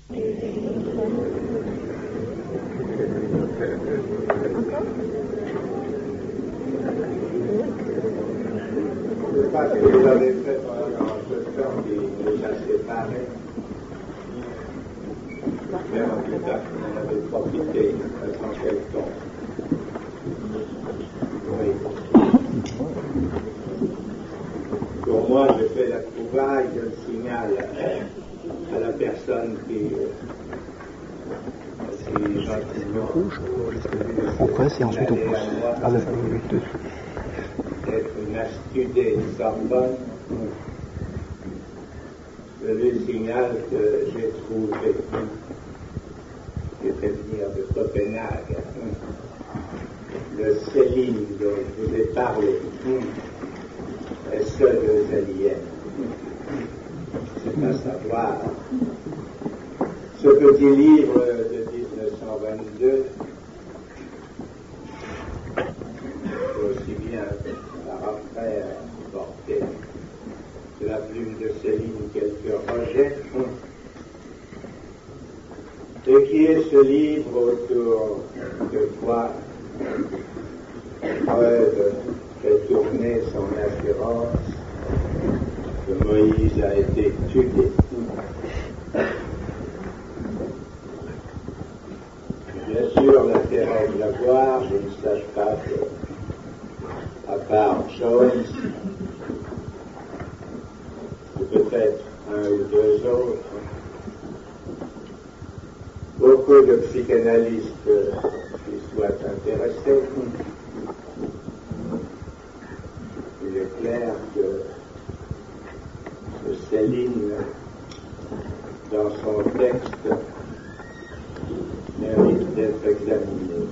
Je sais pas ce que vous avez fait pendant ce temps qui nous a séparés. Mais en tout cas, on en avait profité sans quel temps. Oui. Pour moi, je fais la trouvaille, je le signale à la personne qui le rouge. Pourquoi c'est ensuite on pousse à la fabrique dessus. Être une astudée de Sorbonne, je lui signale que j'ai trouvé, j'ai fait venir de Copenhague, le Céline dont je vous ai parlé, est seul aux aliens. C'est à savoir ce petit livre de 1922, aussi bien par après porté de la plume de Céline quelques rejets, et qui est ce livre autour de quoi Freud fait tourner son assurance que Moïse a été tué. Bien sûr, l'intérêt de la voir, je ne sache pas que, à part Jones, ou peut-être un ou deux autres, beaucoup de psychanalystes qui soient intéressés. Il est clair que Céline, dans son texte, mérite d'être examiné.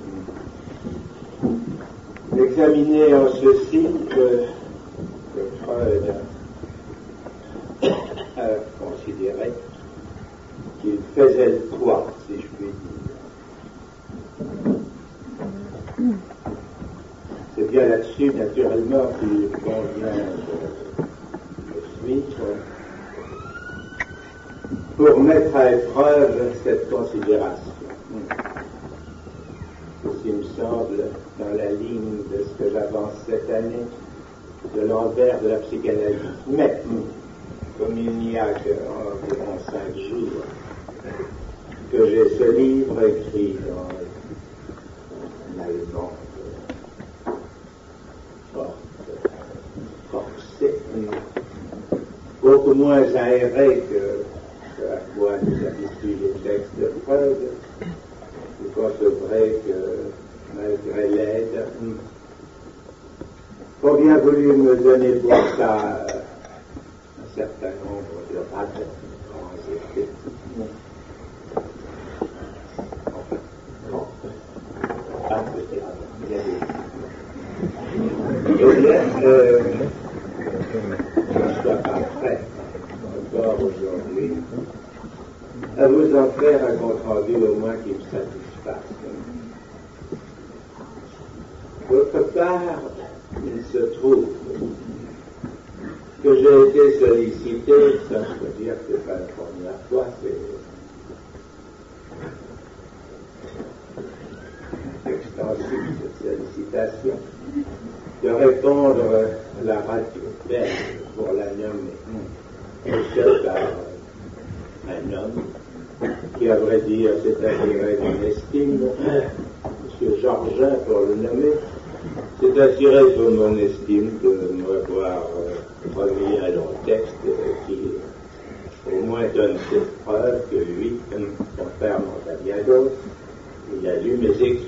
Examiné en ceci que Freud a considéré qu'il faisait le poids, si je puis dire. C'est bien là-dessus, naturellement, qu'il convient de suivre pour mettre à épreuve cette considération. Ceci me semble dans la ligne de ce que j'avance cette année de l'envers de la psychanalyse. Mais, comme il n'y a qu'environ 5 jours que j'ai ce livre écrit en allemand forcé, beaucoup moins aéré que à quoi nous habituent les textes de Freud. Je concevrai que, malgré l'aide, faut bien voulu me donner pour ça un certain nombre de ratés, grands et petits. Eh bien, je ne sois pas prêt, encore aujourd'hui, à vous en faire un compte-rendu au moins qui me satisfasse. D'autre part, il se trouve que j'ai été sollicité, ça je peux dire que ce n'est pas la première fois, c'est extensif cette sollicitation, de répondre à la radio belge pour la nommer, et par un homme qui, à vrai dire, s'est attiré d'une estime, M. Georgin pour le nommer, s'est attiré pour mon estime de m'avoir remis un long texte qui au moins donne cette preuve que lui, contrairement à bien d'autres, il a lu mes écrits.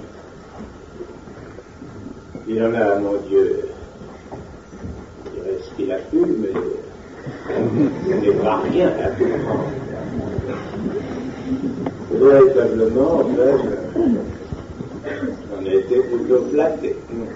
Il en a, mon Dieu, je dirais ce qu'il a pu, mais ce n'est pas rien à comprendre. Véritablement, en fait, on a été plutôt flatté.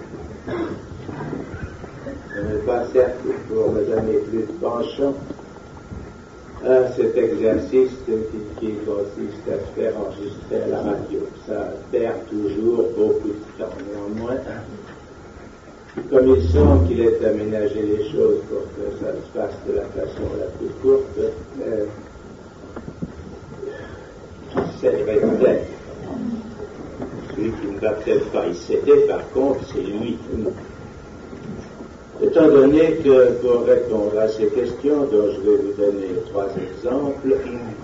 Je n'ai pas certes pour me donner plus de penchant à cet exercice qui consiste à se faire enregistrer à la radio. Ça perd toujours beaucoup de temps. Néanmoins, comme il semble qu'il ait aménagé les choses pour que ça se fasse de la façon la plus courte, céderait peut-être. Celui qui ne va peut-être pas y céder, par contre, c'est lui. Étant donné que pour répondre à ces questions, dont je vais vous donner 3 exemples,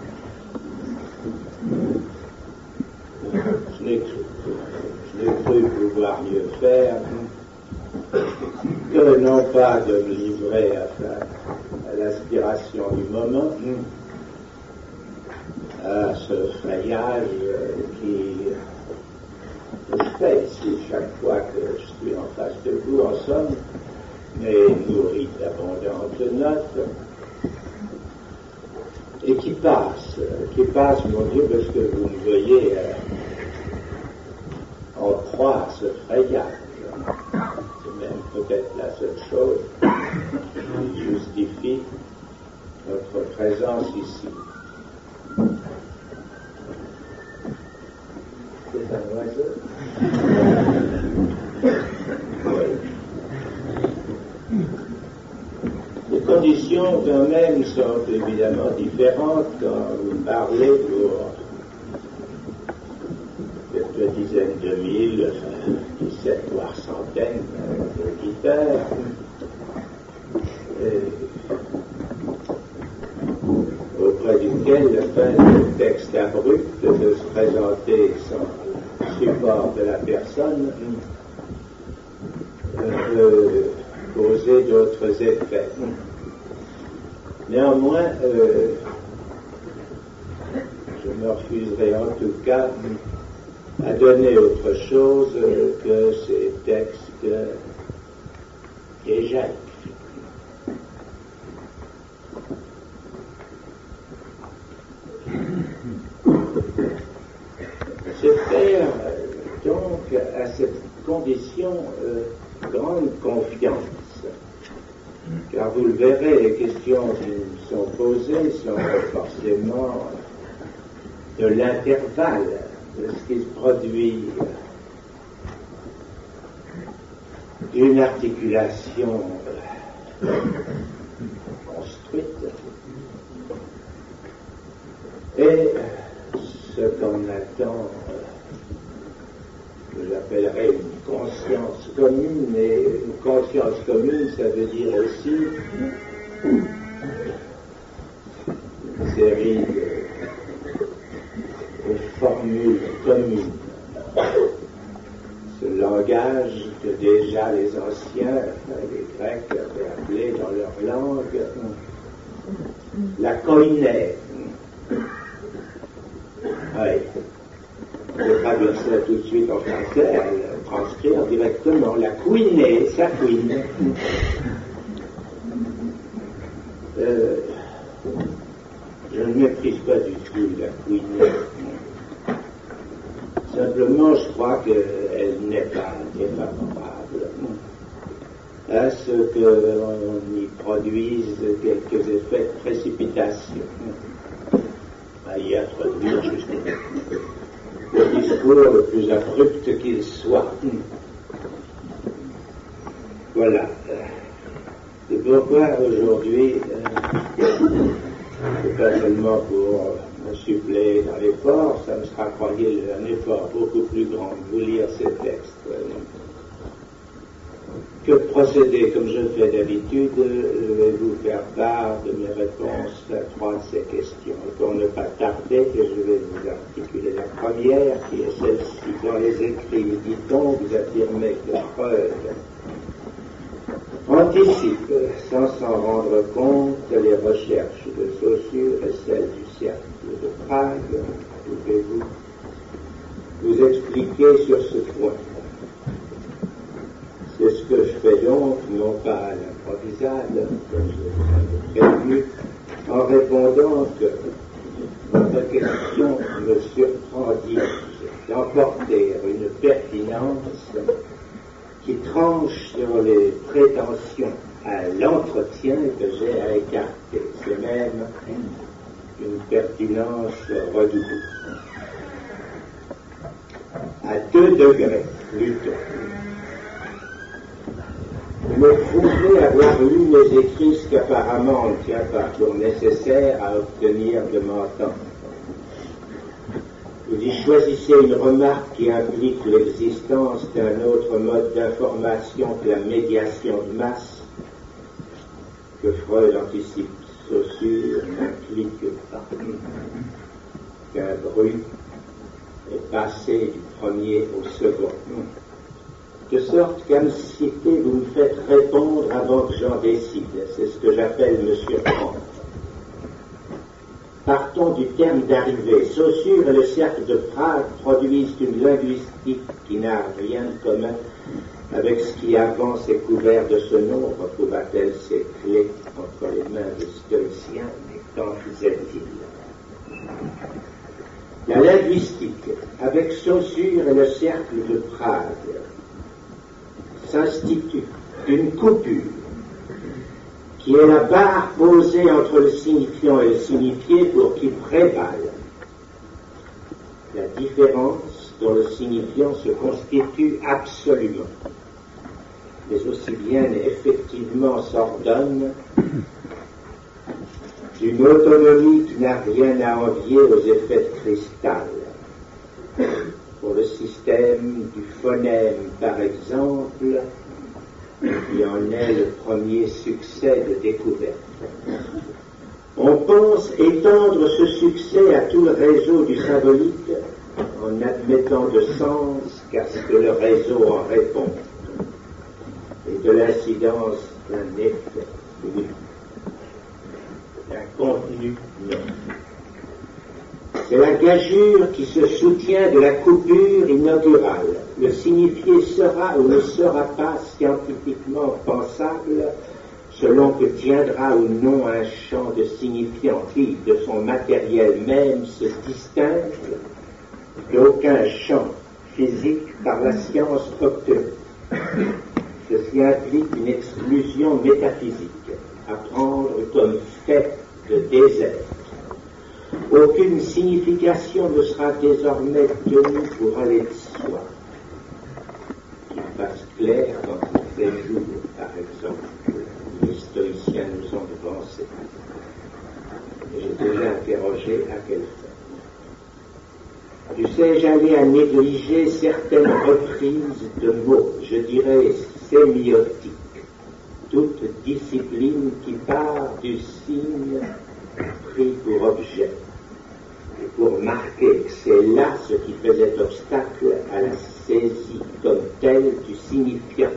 je n'ai cru pouvoir mieux faire que non pas de me livrer à l'aspiration du moment, à ce frayage qui je fais ici chaque fois que je suis en face de vous, en somme, mais nourri d'abondantes notes, et qui passe, mon Dieu, parce que vous me voyez en proie à ce frayage. C'est même peut-être la seule chose qui justifie notre présence ici. C'est un oiseau. Oui. Les conditions quand même sont évidemment différentes quand vous parlez pour quelques dizaines de mille, 17 voire centaines d'auditeurs. Auprès duquel le texte abrupt de se présenter sans support de la personne peut causer d'autres effets. Néanmoins, je me refuserai en tout cas à donner autre chose que ces textes déjà écrits. Se faire donc à cette condition grande confiance, car vous le verrez, les questions qui nous sont posées sont forcément de l'intervalle de ce qui se produit d'une articulation construite et ce qu'on attend, que j'appellerais une conscience commune, et une conscience commune, ça veut dire aussi une série de formules communes. Ce langage que déjà les anciens, les Grecs avaient appelé dans leur langue la koiné. Oui. On peut traduire ça tout de suite en français, à le transcrire directement. La couinée, ça couine. Je ne méprise pas du tout la couinée. Simplement, je crois qu'elle n'est pas défavorable à ce qu'on y produise quelques effets de précipitation. À y introduire justement le discours le plus abrupt qu'il soit. Voilà. C'est pourquoi aujourd'hui, c'est pas seulement pour me suppléer dans l'effort, ça me sera, croyez, un effort beaucoup plus grand de vous lire ces textes que de procéder comme je fais d'habitude. Je vais vous faire part de mes réponses à 3 de ces questions. Et pour ne pas tarder, que je vais vous articuler la première, qui est celle-ci. Dans les écrits, dit-on, vous affirmez que Freud anticipe, sans s'en rendre compte, les recherches de Saussure et celles du cercle de Prague. Pouvez-vous vous expliquer sur ce point? C'est ce que je fais donc, non pas à l'improvisade, comme je vous avais prévenu, en répondant que votre question me surprend, dis-je, d'emporter une pertinence qui tranche sur les prétentions à l'entretien que j'ai à écarter. C'est même une pertinence redoublée. À 2 degrés, plutôt. Vous me pouvez avoir lu mes écrits, ce qu'apparemment on ne tient pas pour nécessaire à obtenir de m'entendre. Vous y choisissez une remarque qui implique l'existence d'un autre mode d'information que la médiation de masse, que Freud anticipe. Saussure n'implique pas qu'un bruit est passé du premier au second. De sorte qu'à me citer, vous me faites répondre avant que j'en décide. C'est ce que j'appelle me surprendre. Partons du terme d'arrivée. Saussure et le cercle de Prague produisent une linguistique qui n'a rien de commun avec ce qui avant s'est couvert de ce nom. Retrouva-t-elle ses clés entre les mains des stoïciens, mais qu'en faisait-il? La linguistique, avec Saussure et le cercle de Prague, s'institue d'une coupure qui est la barre posée entre le signifiant et le signifié pour qu'il prévale la différence dont le signifiant se constitue absolument, mais aussi bien effectivement s'ordonne d'une autonomie qui n'a rien à envier aux effets de cristal. Pour le système du phonème, par exemple, qui en est le premier succès de découverte. On pense étendre ce succès à tout le réseau du symbolique en admettant de sens qu'à ce que le réseau en répond, et de l'incidence d'un effet, oui, d'un contenu, non. C'est la gageure qui se soutient de la coupure inaugurale. Le signifié sera ou ne sera pas scientifiquement pensable selon que tiendra ou non un champ de signifiant qui, de son matériel même, se distingue d'aucun champ physique par la science obtenue. Ceci implique une exclusion métaphysique, à prendre comme fait de désert. Aucune signification ne sera désormais tenue pour aller de soi. Qu'il fasse clair quand il fait jour, par exemple. Les stoïciens nous ont devancés. J'ai déjà interrogé à quelle fin. Tu sais, j'allais à négliger certaines reprises de mots, je dirais sémiotiques, toute discipline qui part du signe pris pour objet, et pour marquer que c'est là ce qui faisait obstacle à la saisie comme telle du signifiant.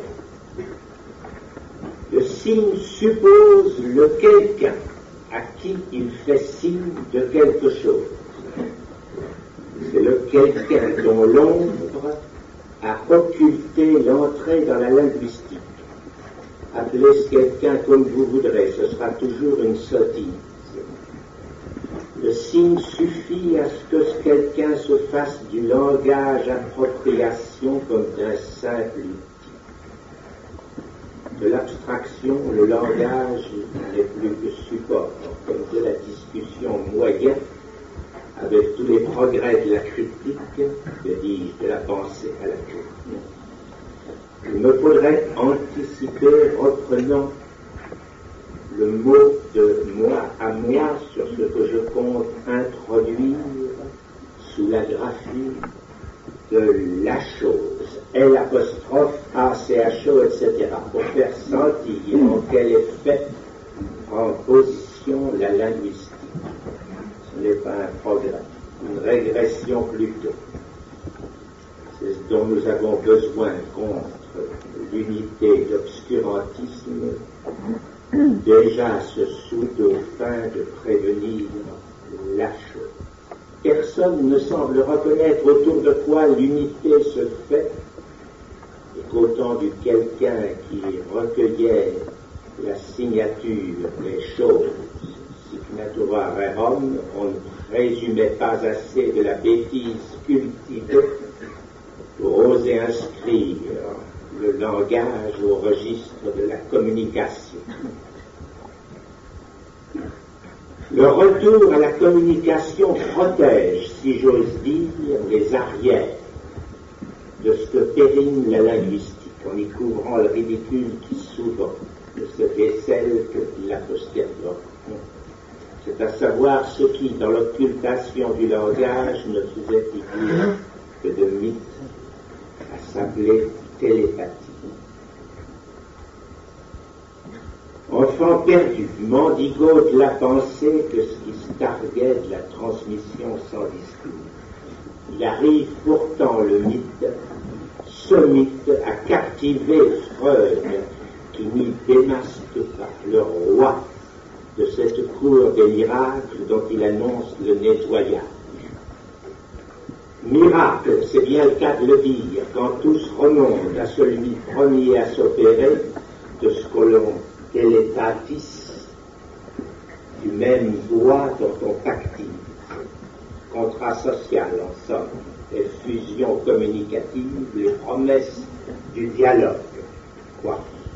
Le signe suppose le quelqu'un à qui il fait signe de quelque chose. C'est le quelqu'un dont l'ombre a occulté l'entrée dans la linguistique. Appelez ce quelqu'un comme vous voudrez, ce sera toujours une sottise. Le signe suffit à ce que ce quelqu'un se fasse du langage appropriation comme d'un simple outil. De l'abstraction, le langage n'est plus que support, comme de la discussion moyenne, avec tous les progrès de la critique, que dis-je, de la pensée à la critique. Il me faudrait anticiper, reprenant le mot de moi à moi sur ce que je compte introduire sous la graphie de la chose, L', ACHO, etc., pour faire sentir en quel effet en position la linguistique. Ce n'est pas un progrès, une régression plutôt. C'est ce dont nous avons besoin contre l'unité d'obscurantisme, déjà ce sous-dauphin de prévenir la chose. Personne ne semble reconnaître autour de quoi l'unité se fait, et qu'au temps du quelqu'un qui recueillait la signature des choses, signatura rerum, on ne présumait pas assez de la bêtise cultivée pour oser inscrire le langage au registre de la communication. Le retour à la communication protège, si j'ose dire, les arrières de ce que périme la linguistique, en y couvrant le ridicule qui souvent ne se décèle que de la postérité. C'est à savoir ce qui, dans l'occultation du langage, ne faisait figure que de mythe, à s'appeler télépathie. Enfant perdu, mendigo de la pensée que ce qui se targuait de la transmission sans discours. Il arrive pourtant le mythe, ce mythe a captivé Freud, qui n'y démasque pas le roi de cette cour des miracles dont il annonce le nettoyage. Miracle, c'est bien le cas de le dire, quand tous remontent à celui premier à s'opérer de ce que l'on télépathis du même doigt dont on pactise. Contrat social, en somme, les fusions communicatives, les promesses du dialogue. Quoi?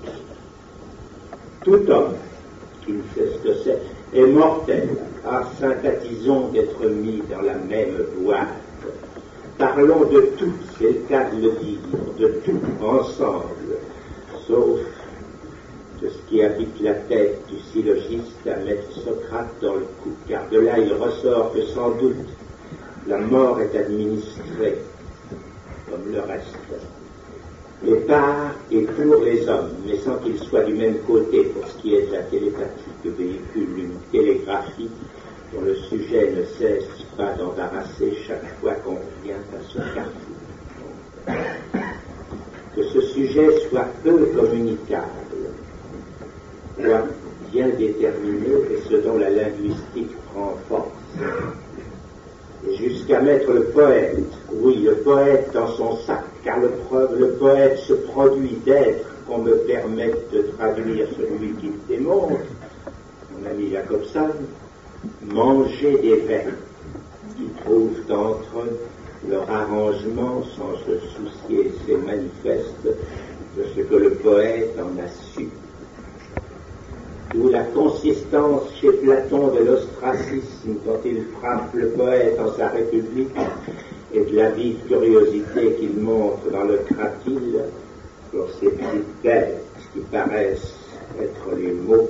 Tout homme qui ne sait ce que c'est est mortel. Ah, sympathisons d'être mis dans la même boîte. Parlons de tout, c'est le cas de le dire, de tout ensemble, sauf de ce qui habite la tête du syllogiste à mettre Socrate dans le coup, car de là il ressort que sans doute la mort est administrée, comme le reste, et par et pour les hommes, mais sans qu'ils soient du même côté pour ce qui est de la télépathie que véhicule une télégraphie dont le sujet ne cesse pas d'embarrasser chaque fois qu'on vient à ce carrefour. Que ce sujet soit peu communicable, soit bien déterminé, et ce dont la linguistique prend force. Et jusqu'à mettre le poète, oui, le poète dans son sac, car le poète se produit d'être, qu'on me permette de traduire celui qui le démontre, mon ami Jacobson, manger des vers qui trouvent entre eux leur arrangement sans se soucier, c'est manifeste, de ce que le poète en a su. D'où la consistance chez Platon de l'ostracisme quand il frappe le poète en sa République et de la vive curiosité qu'il montre dans le Cratyle pour ces petites bêtes qui paraissent être les mots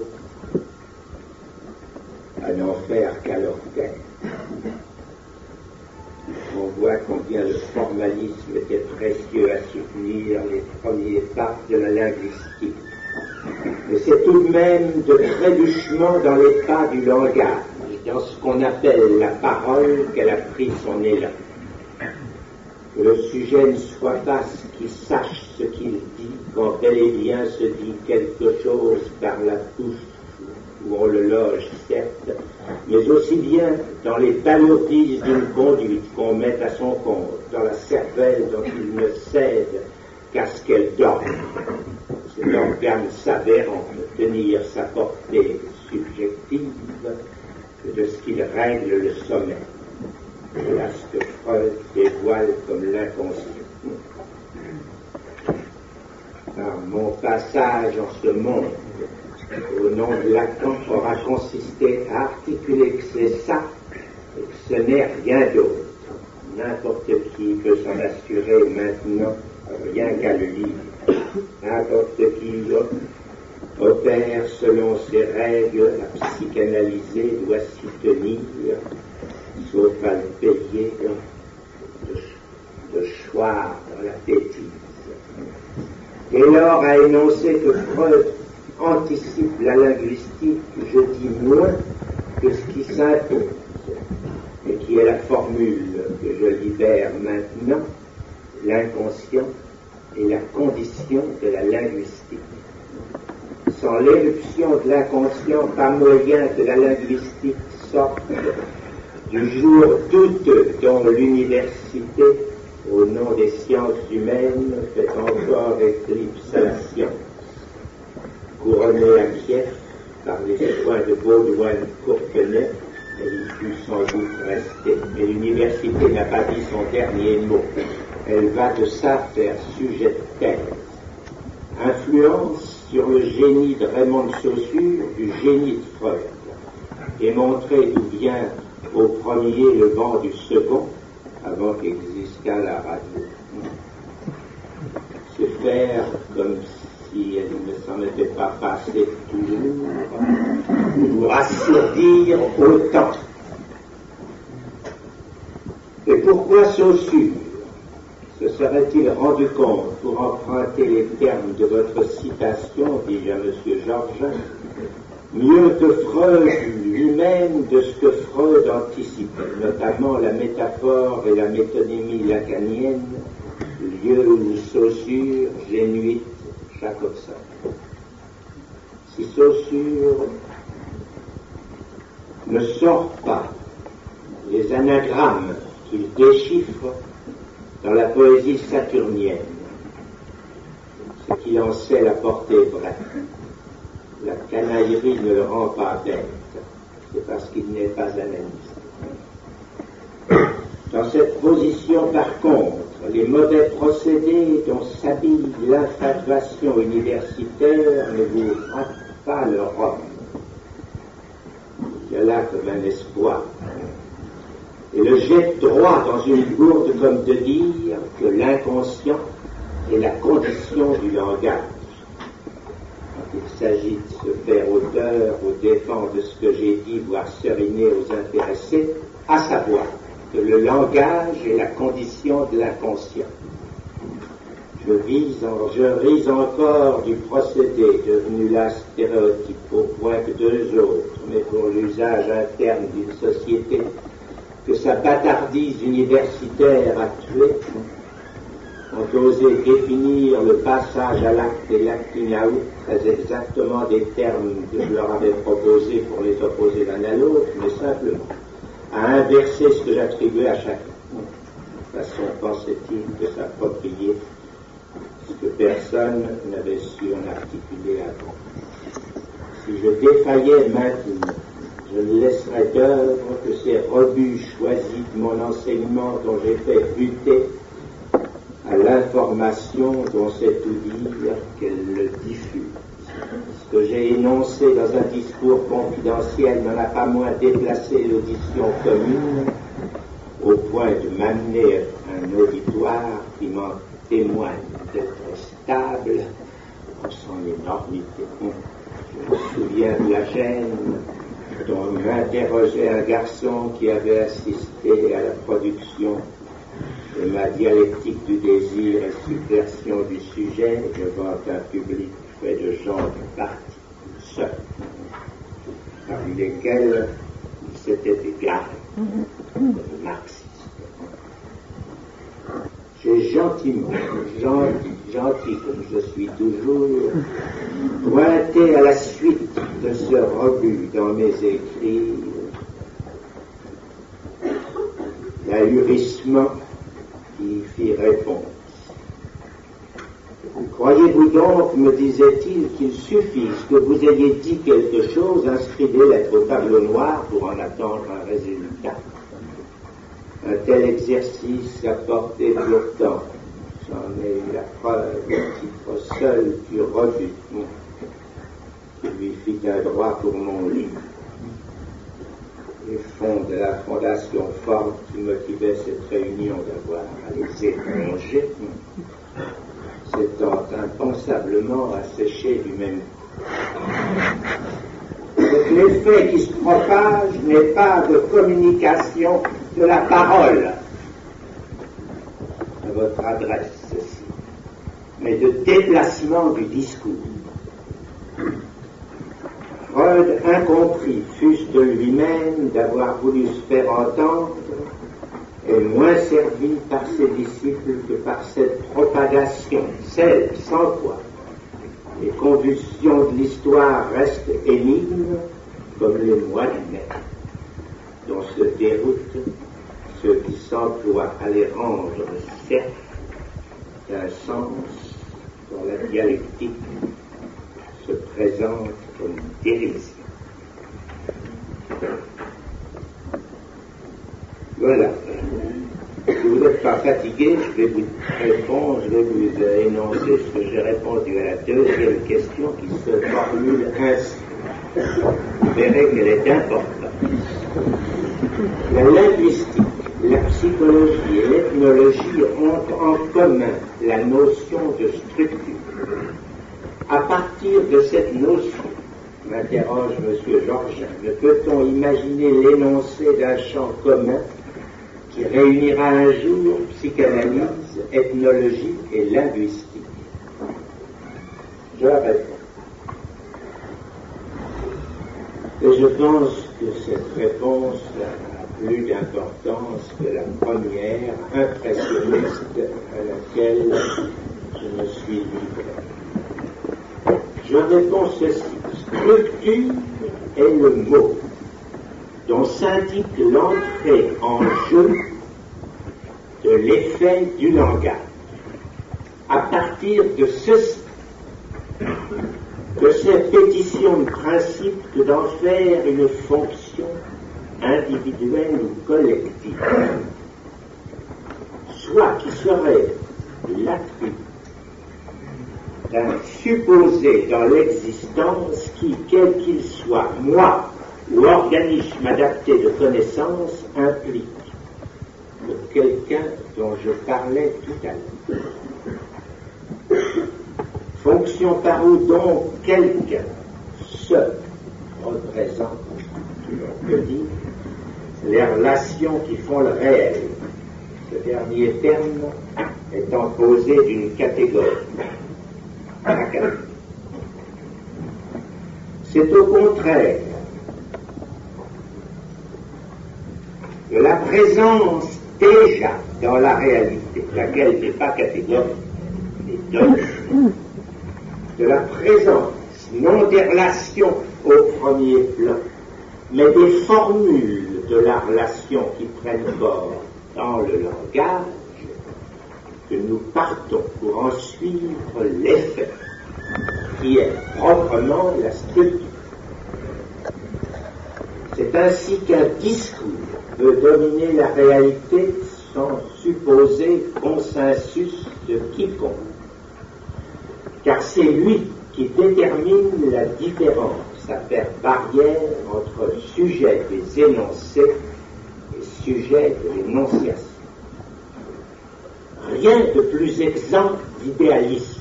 à n'en faire qu'à leur tête. On voit combien le formalisme était précieux à soutenir les premiers pas de la linguistique. Mais c'est tout de même de trébuchement dans les pas du langage, dans ce qu'on appelle la parole, qu'elle a pris son élan. Que le sujet ne soit pas ce qui sache ce qu'il dit, quand bel et bien se dit quelque chose par la bouche, où on le loge, certes, mais aussi bien dans les balourdises d'une conduite qu'on met à son compte, dans la cervelle dont il ne cède qu'à ce qu'elle dorme. C'est l'organe s'avérant de tenir sa portée subjective que de ce qu'il règle le sommet. Voilà ce que Freud dévoile comme l'inconscient. Par mon passage en ce monde, au nom de Lacan, aura consisté à articuler que c'est ça et que ce n'est rien d'autre. N'importe qui peut s'en assurer maintenant, rien qu'à le lire. N'importe qui opère selon ses règles, la psychanalyser doit s'y tenir, sauf à le payer de choir dans la bêtise. Et lors à énoncer que Freud anticipe la linguistique, je dis moins que ce qui s'impose, et qui est la formule que je libère maintenant, l'inconscient est la condition de la linguistique. Sans l'éruption de l'inconscient, pas moyen que la linguistique sorte du jour douteux dont l'université, au nom des sciences humaines, fait encore éclipse à la science. Couronnée à Kiev par les soins de Baudouin Courtenay, elle y fut sans doute restée. Mais l'université n'a pas dit son dernier mot. Elle va de ça faire sujet de thèse. Influence sur le génie de Raymond de Saussure, du génie de Freud, et montrer d'où vient au premier le vent du second, avant qu'existât la radio. C'est faire comme si elle ne s'en était pas passée toujours pour assourdir autant. Et pourquoi Saussure se serait-il rendu compte, pour emprunter les termes de votre citation, dis-je à M. Georges, mieux que Freud lui-même de ce que Freud anticipait, notamment la métaphore et la métonymie lacanienne, lieu où Saussure génuite Jacobson. Si Saussure ne sort pas les anagrammes qu'il déchiffre dans la poésie saturnienne, c'est qu'il en sait la portée vraie. La canaillerie ne le rend pas bête, c'est parce qu'il n'est pas analyste. Dans cette position, par contre, les mauvais procédés dont s'habille l'infatuation universitaire ne vous frappent pas le rhum. Il y a là comme un espoir. Et le jette droit dans une gourde comme de dire que l'inconscient est la condition du langage. Quand il s'agit de se faire auteur aux dépens de ce que j'ai dit, voire seriner aux intéressés, à savoir que le langage est la condition de l'inconscient. Je ris encore du procédé devenu là stéréotype au point que deux autres, mais pour l'usage interne d'une société, que sa bâtardise universitaire a tué, ont osé définir le passage à l'acte et l'acting out, très exactement des termes que je leur avais proposés pour les opposer l'un à l'autre, mais simplement à inverser ce que j'attribuais à chacun. De façon, pensait-il, de s'approprier ce que personne n'avait su en articuler avant. Si je défaillais maintenant, je ne laisserai d'œuvre que ces rebuts choisis de mon enseignement dont j'ai fait buter à l'information dont c'est tout dire qu'elle le diffuse. Ce que j'ai énoncé dans un discours confidentiel n'en a pas moins déplacé l'audition commune au point de m'amener un auditoire qui m'en témoigne d'être stable en son énormité. Je me souviens de la gêne dont m'interrogeait un garçon qui avait assisté à la production de ma dialectique du désir et subversion du sujet devant un public fait de gens de parti seuls, parmi lesquels il s'était égaré, le marxiste. J'ai gentiment, gentil comme je suis toujours, pointé à la suite de ce rebut dans mes écrits l'ahurissement qui fit réponse. Croyez-vous donc, me disait-il, qu'il suffise que vous ayez dit quelque chose, inscrivez lettre au tableau noir pour en attendre un résultat. Un tel exercice apportait pourtant, j'en ai eu la preuve, le titre seul du rebut, qui lui fit un droit pour mon livre. Les fonds de la fondation forte qui motivait cette réunion d'avoir à les éponger, s'étant impensablement asséché du même coup. L'effet qui se propage n'est pas de communication de la parole à votre adresse, ceci, mais de déplacement du discours. Freud, incompris, fût-ce de lui-même d'avoir voulu se faire entendre, est moins servi par ses disciples que par cette propagation, celle sans quoi les convulsions de l'histoire restent énigmes comme les mois de mai, dont se déroutent ceux qui s'emploient à les rendre certes d'un sens dont la dialectique se présente comme dérision. Voilà. Si vous n'êtes pas fatigué, je vais vous répondre, je vais vous énoncer ce que j'ai répondu à la deuxième question qui se formule ainsi. Vous verrez qu'elle est importante. La linguistique, la psychologie et l'ethnologie ont en commun la notion de structure. À partir de cette notion, m'interroge M. Georges, ne peut-on imaginer l'énoncé d'un champ commun qui réunira un jour psychanalyse, ethnologie et linguistique? Je réponds. Et je pense que cette réponse a plus d'importance que la première, impressionniste, à laquelle je me suis livré. Je réponds ceci. Structure est le mot dont s'indique l'entrée en jeu de l'effet du langage. À partir de ceci, de cette pétition de principe que d'en faire une fonction individuelle ou collective, soit qui serait l'attribut d'un supposé dans l'existence qui, quel qu'il soit, moi ou organisme adapté de connaissance, implique que quelqu'un dont je parlais tout à l'heure. Fonction par où donc quelqu'un se représente, on peut dire, les relations qui font le réel, ce dernier terme étant posé d'une catégorie. C'est au contraire de la présence déjà dans la réalité, laquelle n'est pas catégorique, mais donne, de la présence, non des relations au premier plan, mais des formules de la relation qui prennent corps dans le langage, que nous partons pour en suivre l'effet, qui est proprement la structure. C'est ainsi qu'un discours peut dominer la réalité sans supposer consensus de quiconque, car c'est lui qui détermine la différence à faire barrière entre sujet des énoncés et sujet de l'énonciation. Rien de plus exempt d'idéalisme.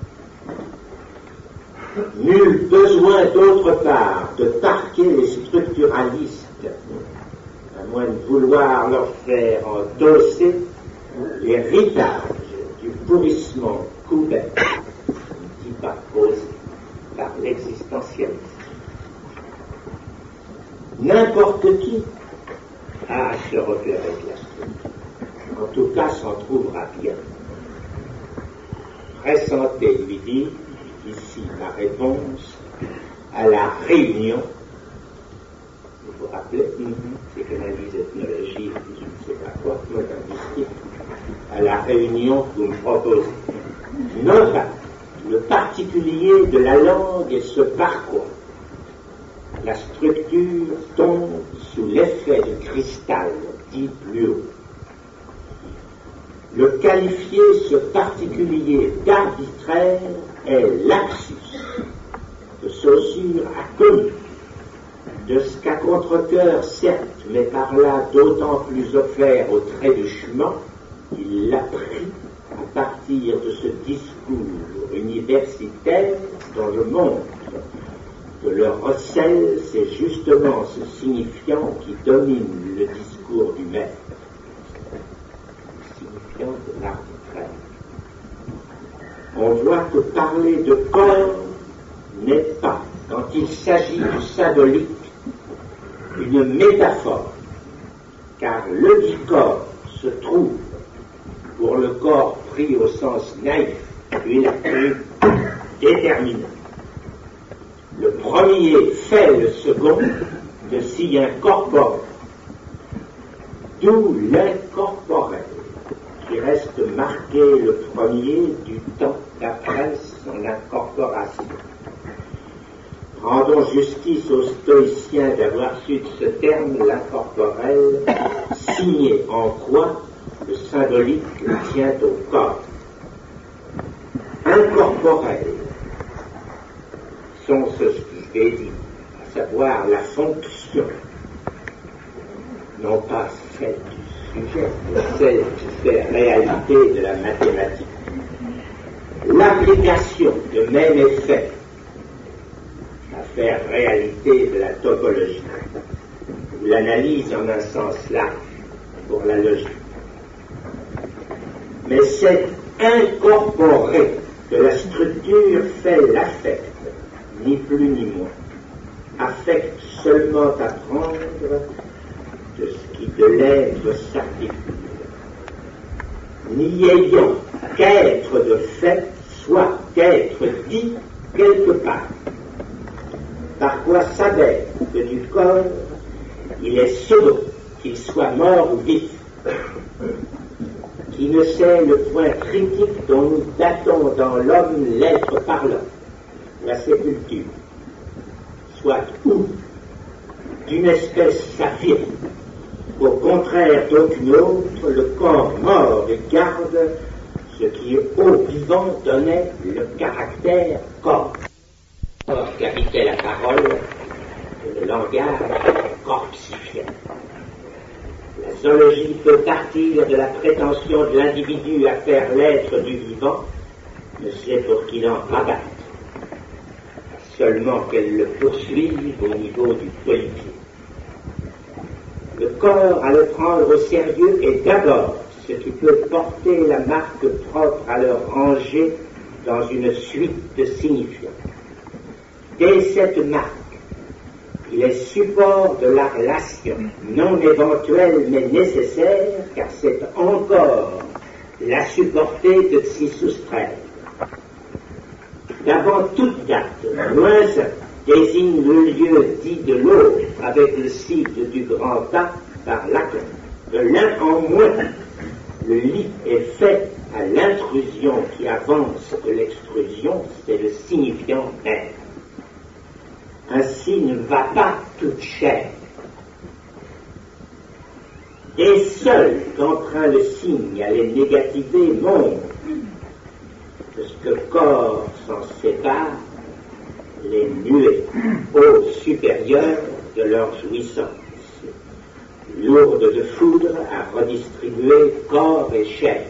Nul besoin d'autre part de parquer les structuralistes, à moins de vouloir leur faire endosser l'héritage du pourrissement couvert, dit pas posé, par l'existentialisme. N'importe qui a à se repérer avec la structure. En tout cas, s'en trouvera bien. Pressentez lui dire, ici ma réponse, à la réunion, vous vous rappelez, psychanalyse, ethnologie, je ne sais pas quoi, linguistique, à la réunion que vous me proposez. Notamment, le particulier de la langue et ce par quoi la structure tombe sous l'effet du cristal, dit plus haut. Le qualifier ce particulier d'arbitraire est lapsus, de saussure inconnue, de ce qu'à contre-cœur, certes, mais par là d'autant plus offert au trébuchement, il l'a pris à partir de ce discours universitaire dont je montre que le recel, c'est justement ce signifiant qui domine le discours du maître, le signifiant de l'arbitraire. On voit que parler de corps n'est pas, quand il s'agit du symbolique, une métaphore, car le dit corps se trouve, pour le corps pris au sens naïf, une acte déterminante. Le premier fait le second de s'y incorporer, d'où l'incorporel, qui reste marqué le premier du temps d'après son incorporation. Rendons justice aux stoïciens d'avoir su de ce terme, l'incorporel, signé en quoi le symbolique tient au corps. Incorporel sont ce que je vais dire, à savoir la fonction, non pas celle du sujet, mais celle qui fait réalité de la mathématique. l'application de même effet, affaire réalité de la topologie, ou l'analyse en un sens large pour la logique. Mais c'est incorporé que la structure fait l'affect, ni plus ni moins. Affect seulement à prendre de ce qui de l'être s'articule, n'y ayant qu'être de fait, soit qu'être dit quelque part. Par quoi s'avère que du corps, il est second, qu'il soit mort ou vif, qui ne sait le point critique dont nous datons dans l'homme l'être parlant, la sépulture, soit où, d'une espèce s'affirme, au contraire d'aucune autre, le corps mort garde ce qui au vivant donnait le caractère corps. Corps qu'habitait la parole, que le langage corpsifiait. La zoologie peut partir de la prétention de l'individu à faire l'être du vivant, ne sait pour qui l'en rabatte, seulement qu'elle le poursuive au niveau du polypier. Le corps, à le prendre au sérieux, est d'abord ce qui peut porter la marque propre à le ranger dans une suite de signifiants. Dès cette marque, il est support de la relation, non éventuelle mais nécessaire, car c'est encore la supporter de s'y soustraire. D'avant toute date, moins un désigne le lieu dit de l'autre avec le sigle du grand A par Lacan. De l'un en moins, le lit est fait à l'intrusion qui avance de l'extrusion, c'est le signifiant R. Ainsi ne va pas toute chair. Et seul qu'emprunt le signe à les négativer montre que ce que corps s'en sépare, les nuées au supérieur de leur jouissance, lourde de foudre à redistribuer corps et chair.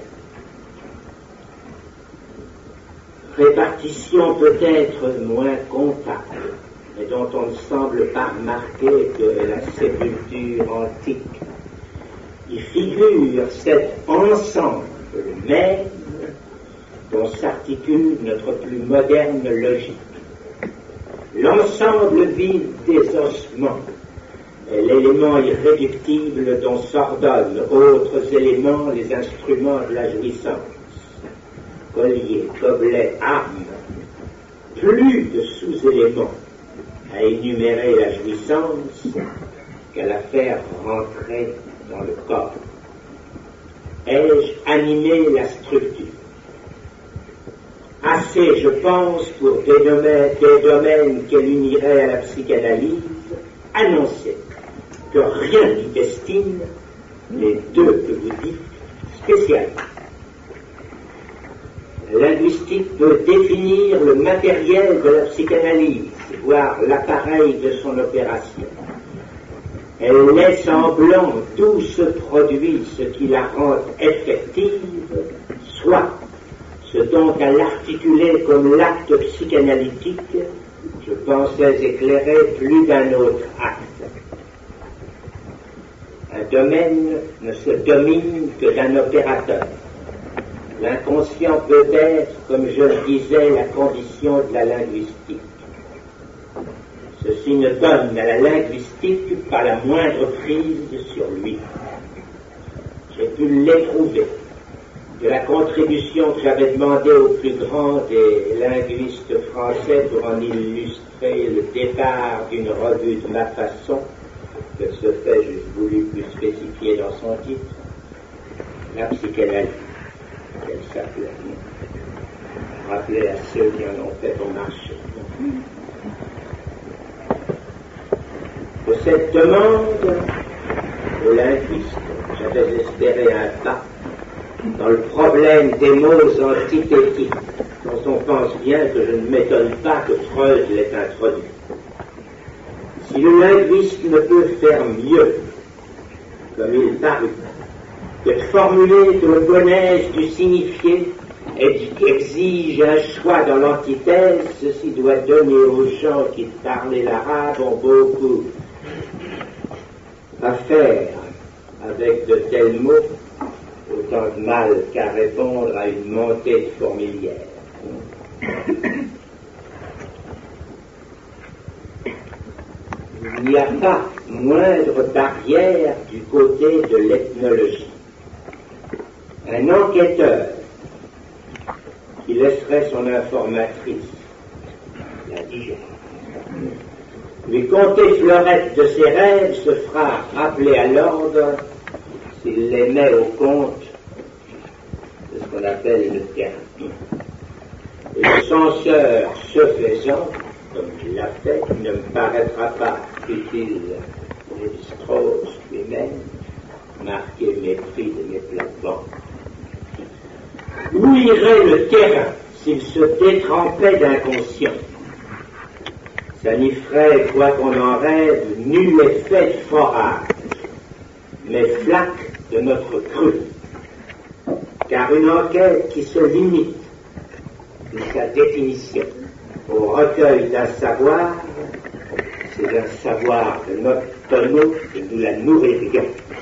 Répartition peut-être moins comptable, mais dont on ne semble pas remarquer que la sépulture antique y figure cet ensemble même dont s'articule notre plus moderne logique. L'ensemble vide des ossements est l'élément irréductible dont s'ordonnent autres éléments les instruments de la jouissance. Collier, gobelet, arme, plus de sous-éléments à énumérer la jouissance qu'à la faire rentrer dans le corps. Ai-je animé la structure? Assez, je pense, pour des domaines qu'elle unirait à la psychanalyse, annoncer que rien n'y destine les deux que vous dites spécialement. La linguistique peut définir le matériel de la psychanalyse, voire l'appareil de son opération. Elle laisse en blanc d'où se produit ce qui la rend effective, soit ce dont à l'articuler comme l'acte psychanalytique, je pensais éclairer plus d'un autre acte. Un domaine ne se domine que d'un opérateur. L'inconscient peut être, comme je le disais, la condition de la linguistique. Ceci ne donne à la linguistique pas la moindre prise sur lui. J'ai pu l'éprouver de la contribution que j'avais demandée au plus grand des linguistes français pour en illustrer le départ d'une revue de ma façon, que ce fait j'ai voulu plus spécifier dans son titre, la psychanalyse, qu'elle s'appelait. Rappeler à ceux qui en ont fait au marché. De cette demande au linguiste, j'avais espéré un pas dans le problème des mots antithétiques, dont on pense bien que je ne m'étonne pas que Freud l'ait introduit. Si le linguiste ne peut faire mieux, comme il parut, que de formuler que le gonèse du signifié exige un choix dans l'antithèse, ceci doit donner aux gens qui parlaient l'arabe ont beaucoup à faire avec de tels mots, autant de mal qu'à répondre à une montée de fourmilière. Il n'y a pas moindre barrière du côté de l'ethnologie. Un enquêteur qui laisserait son informatrice la digérer, lui conter fleurette de ses rêves, se fera rappeler à l'ordre s'il les met au compte de ce qu'on appelle le terrain. Et le censeur, ce faisant, comme il l'a fait, ne me paraîtra pas utile Lévi-Strauss lui-même marquer mépris de mes plates-bandes. Où irait le terrain s'il se détrempait d'inconscient? Ça n'y ferait, quoi qu'on en rêve, nul effet de forage, mais flaque de notre cru. Car une enquête qui se limite, de sa définition, au recueil d'un savoir, c'est un savoir de notre tonneau que nous la nourririons.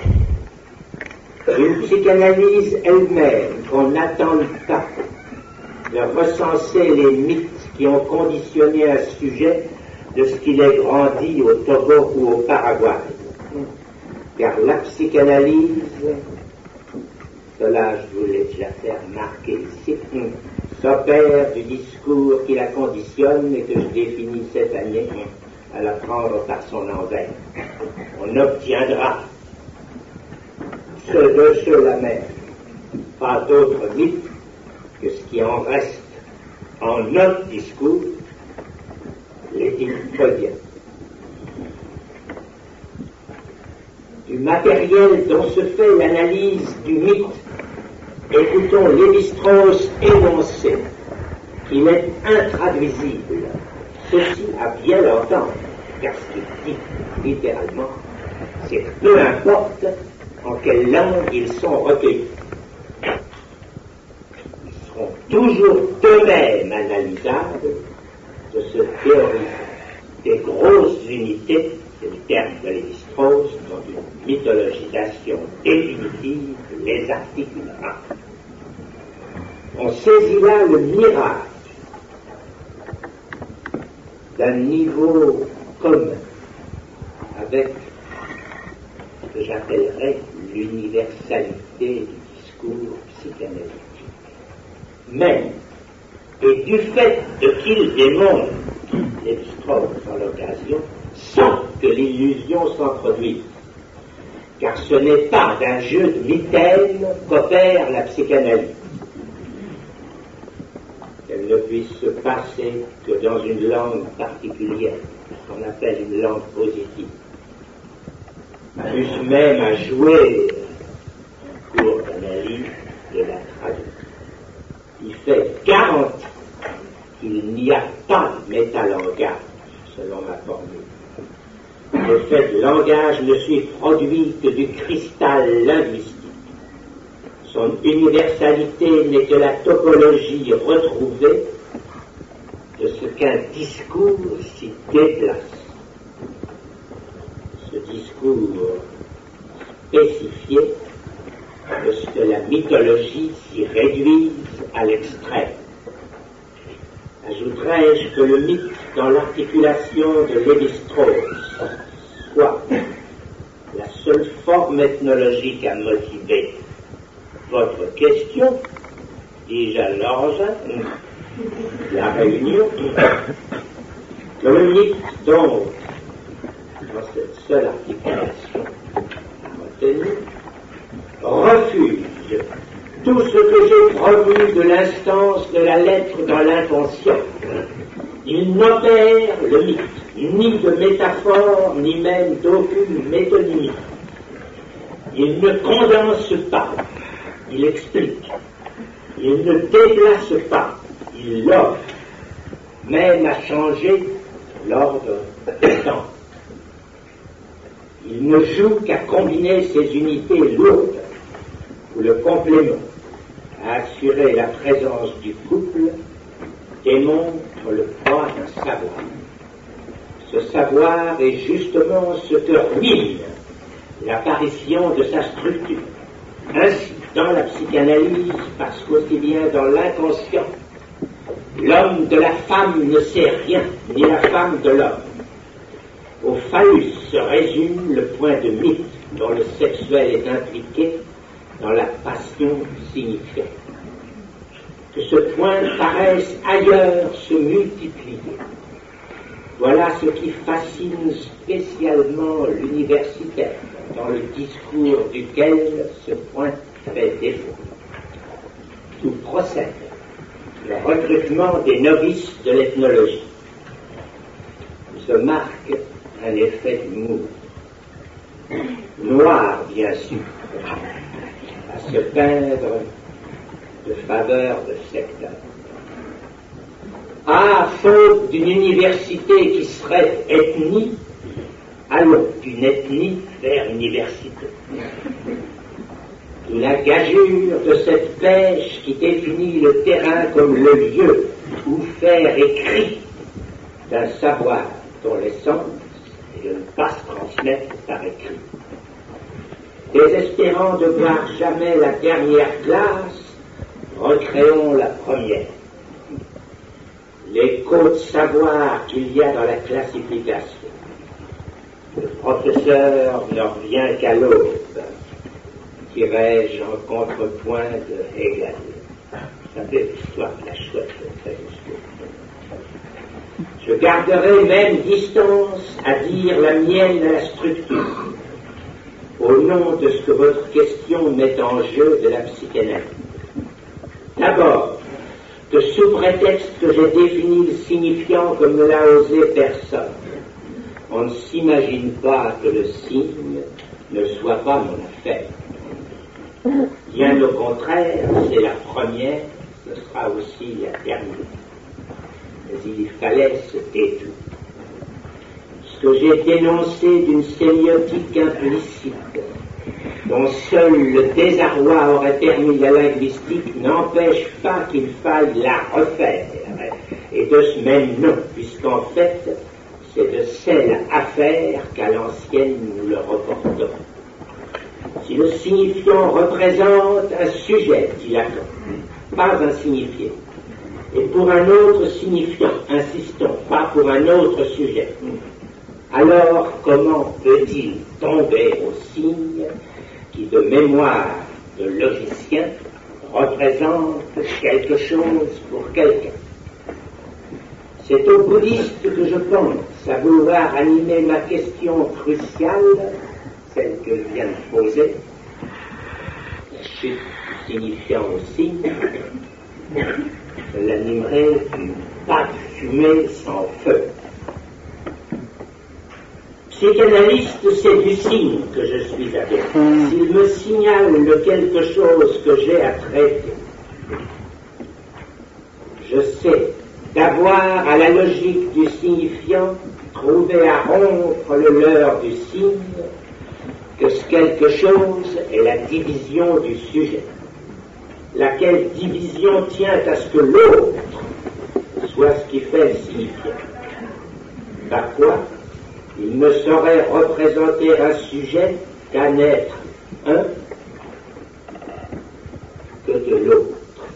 Une psychanalyse elle-même, qu'on n'attende pas de recenser les mythes qui ont conditionné un sujet de ce qu'il est grandi au Togo ou au Paraguay. Car la psychanalyse, cela je voulais déjà faire marquer ici, s'opère du discours qui la conditionne et que je définis cette année à la prendre par son envers. On obtiendra ce de ceux-là même, pas d'autre mythe que ce qui en reste en notre discours, les freudien. Du matériel dont se fait l'analyse du mythe, écoutons Lévi-Strauss énoncer qu'il est intraduisible. Ceci à bien l'entendre, car ce qu'il dit littéralement, c'est que peu importe en quelle langue ils sont recueillis, ils seront toujours d'eux-mêmes analysables de ce théorie des grosses unités, c'est le terme de Lévi-Strauss, dont une mythologisation définitive les articulera. On saisit là le miracle d'un niveau commun avec ce que j'appellerais l'universalité du discours psychanalytique. Mais, et du fait de qu'il démontre Lévi-Strauss en l'occasion, sans que l'illusion s'en produise, car ce n'est pas d'un jeu de mythène qu'opère la psychanalyse. Elle ne puisse se passer que dans une langue particulière, qu'on appelle une langue positive. Plus même à jouer un cours d'analyse de la traduction. Il fait garantie qu'il n'y a pas de métalangage, selon ma formule. Le fait de langage ne suit produit que du cristal linguistique. Son universalité n'est que la topologie retrouvée de ce qu'un discours s'y déplace. Ce discours spécifié de ce que la mythologie s'y réduise à l'extrême. Ajouterais-je que le mythe dans l'articulation de Lévi-Strauss soit la seule forme ethnologique à motiver votre question, dis-je à l'origine, la réunion, que le mythe donc, dans cette seule articulation à retenir, refuse tout ce que j'ai promu de l'instance de la lettre dans l'inconscient. Il n'opère le mythe, ni de métaphore, ni même d'aucune métonymie. Il ne condense pas, il explique. Il ne déplace pas, il offre, même à changer l'ordre des temps. Il ne joue qu'à combiner ces unités lourdes ou le complément, à assurer la présence du couple démontre le poids d'un savoir. Ce savoir est justement ce que ruine l'apparition de sa structure. Ainsi, dans la psychanalyse, parce qu'aussi bien dans l'inconscient, l'homme de la femme ne sait rien, ni la femme de l'homme. Au phallus se résume le point de mythe dont le sexuel est impliqué dans la passion signifiante. Que ce point paraisse ailleurs se multiplier. Voilà ce qui fascine spécialement l'universitaire, dans le discours duquel ce point fait défaut. Tout procède le recrutement des novices de l'ethnologie. Se marque un effet d'humour, noir bien sûr, à se peindre de faveur de secteur. Ah, faute d'une université qui serait ethnie, allons d'une ethnie vers université. D'où la gageure de cette pêche qui définit le terrain comme le lieu où faire écrit d'un savoir dont l'essence est de ne pas se transmettre par écrit. Désespérant de voir jamais la dernière classe, recréons la première. L'écho de savoir qu'il y a dans la classification. Le professeur ne revient qu'à l'aube, dirais-je en contrepoint de Hegel. Ça fait l'histoire de la chouette, je garderai même distance à dire la mienne à la structure, au nom de ce que votre question met en jeu de la psychanalyse. D'abord, que sous prétexte que j'ai défini le signifiant comme ne l'a osé personne, on ne s'imagine pas que le signe ne soit pas mon affaire. Bien au contraire, c'est la première, ce sera aussi la dernière. Mais il fallait se détourner. Ce que j'ai dénoncé d'une sémiotique implicite, dont seul le désarroi aurait permis la linguistique, n'empêche pas qu'il faille la refaire, et de ce même nom, puisqu'en fait, c'est de celle affaire qu'à l'ancienne nous le reportons. Si le signifiant représente un sujet, dit Lacan, pas un signifié, et pour un autre signifiant, insistons, pas pour un autre sujet, alors comment peut-il tomber au signe qui, de mémoire de logicien, représente quelque chose pour quelqu'un? C'est aux bouddhistes que je pense à vouloir animer ma question cruciale, celle que je viens de poser, la chute signifiant au signe. Je l'animerai d'une pas de fumée sans feu. Psychanalyste, c'est du signe que je suis adepte. S'il me signale quelque chose que j'ai à traiter, je sais d'avoir à la logique du signifiant trouvé à rompre le leurre du signe, que ce quelque chose est la division du sujet, laquelle division tient à ce que l'autre soit ce qui fait le signifiant. Par quoi il ne saurait représenter un sujet qu'un être un que de l'autre.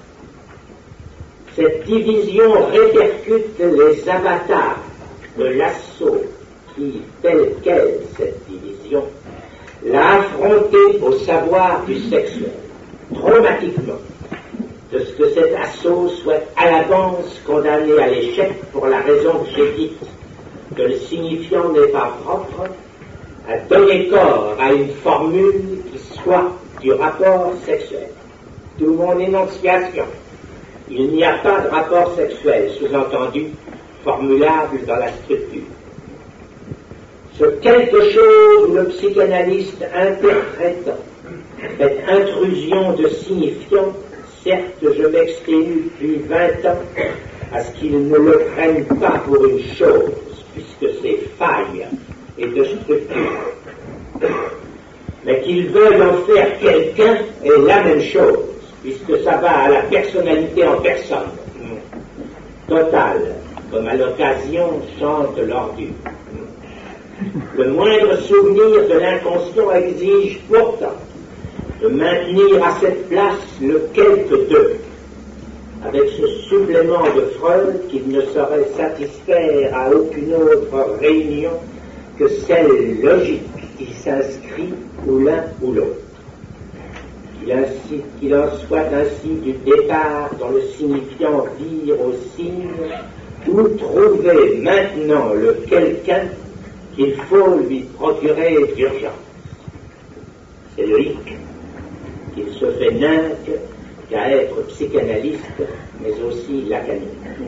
Cette division répercute les avatars de l'assaut qui, telle qu'elle, cette division, l'a affronté au savoir du sexuel, traumatiquement, de ce que cet assaut soit à l'avance condamné à l'échec pour la raison que j'ai dite, que le signifiant n'est pas propre à donner corps à une formule qui soit du rapport sexuel. D'où mon énonciation. Il n'y a pas de rapport sexuel, sous-entendu, formulable dans la structure. Ce quelque chose où le psychanalyste interprétant cette intrusion de signifiant, certes je m'exténue depuis 20 ans à ce qu'il ne le prenne pas pour une chose, puisque c'est faille et de structure, mais qu'il veuille en faire quelqu'un est la même chose, puisque ça va à la personnalité en personne, totale, comme à l'occasion chante l'ordure. Le moindre souvenir de l'inconscient exige pourtant de maintenir à cette place le quelque d'eux, avec ce supplément de Freud qu'il ne saurait satisfaire à aucune autre réunion que celle logique qui s'inscrit ou l'un ou l'autre. Qu'il en soit ainsi du départ dans le signifiant dire au signe où trouver maintenant le quelqu'un qu'il faut lui procurer d'urgence. C'est le hic qu'il se fait ningue qu'à être psychanalyste, mais aussi lacanien.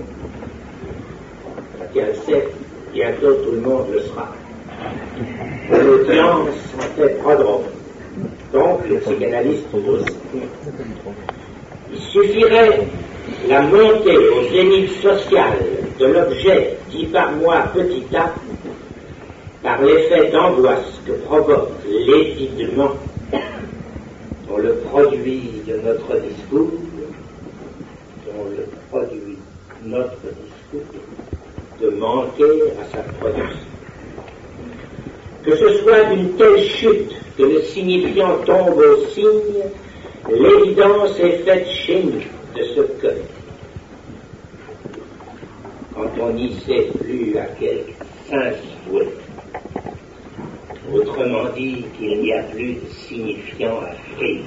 Chacun le sait, bientôt tout le monde le sera. L'audience en fait prodrome. Donc, le psychanalyste aussi. Il suffirait la montée au zénith social de l'objet dit par moi petit a, par l'effet d'angoisse que provoque l'évidement dont le produit de notre discours, de manquer à sa production. Que ce soit d'une telle chute que le signifiant tombe au signe, l'évidence est faite chez nous de ce que, quand on n'y sait plus à quel sens vouer, autrement dit qu'il n'y a plus de signifiant à frire.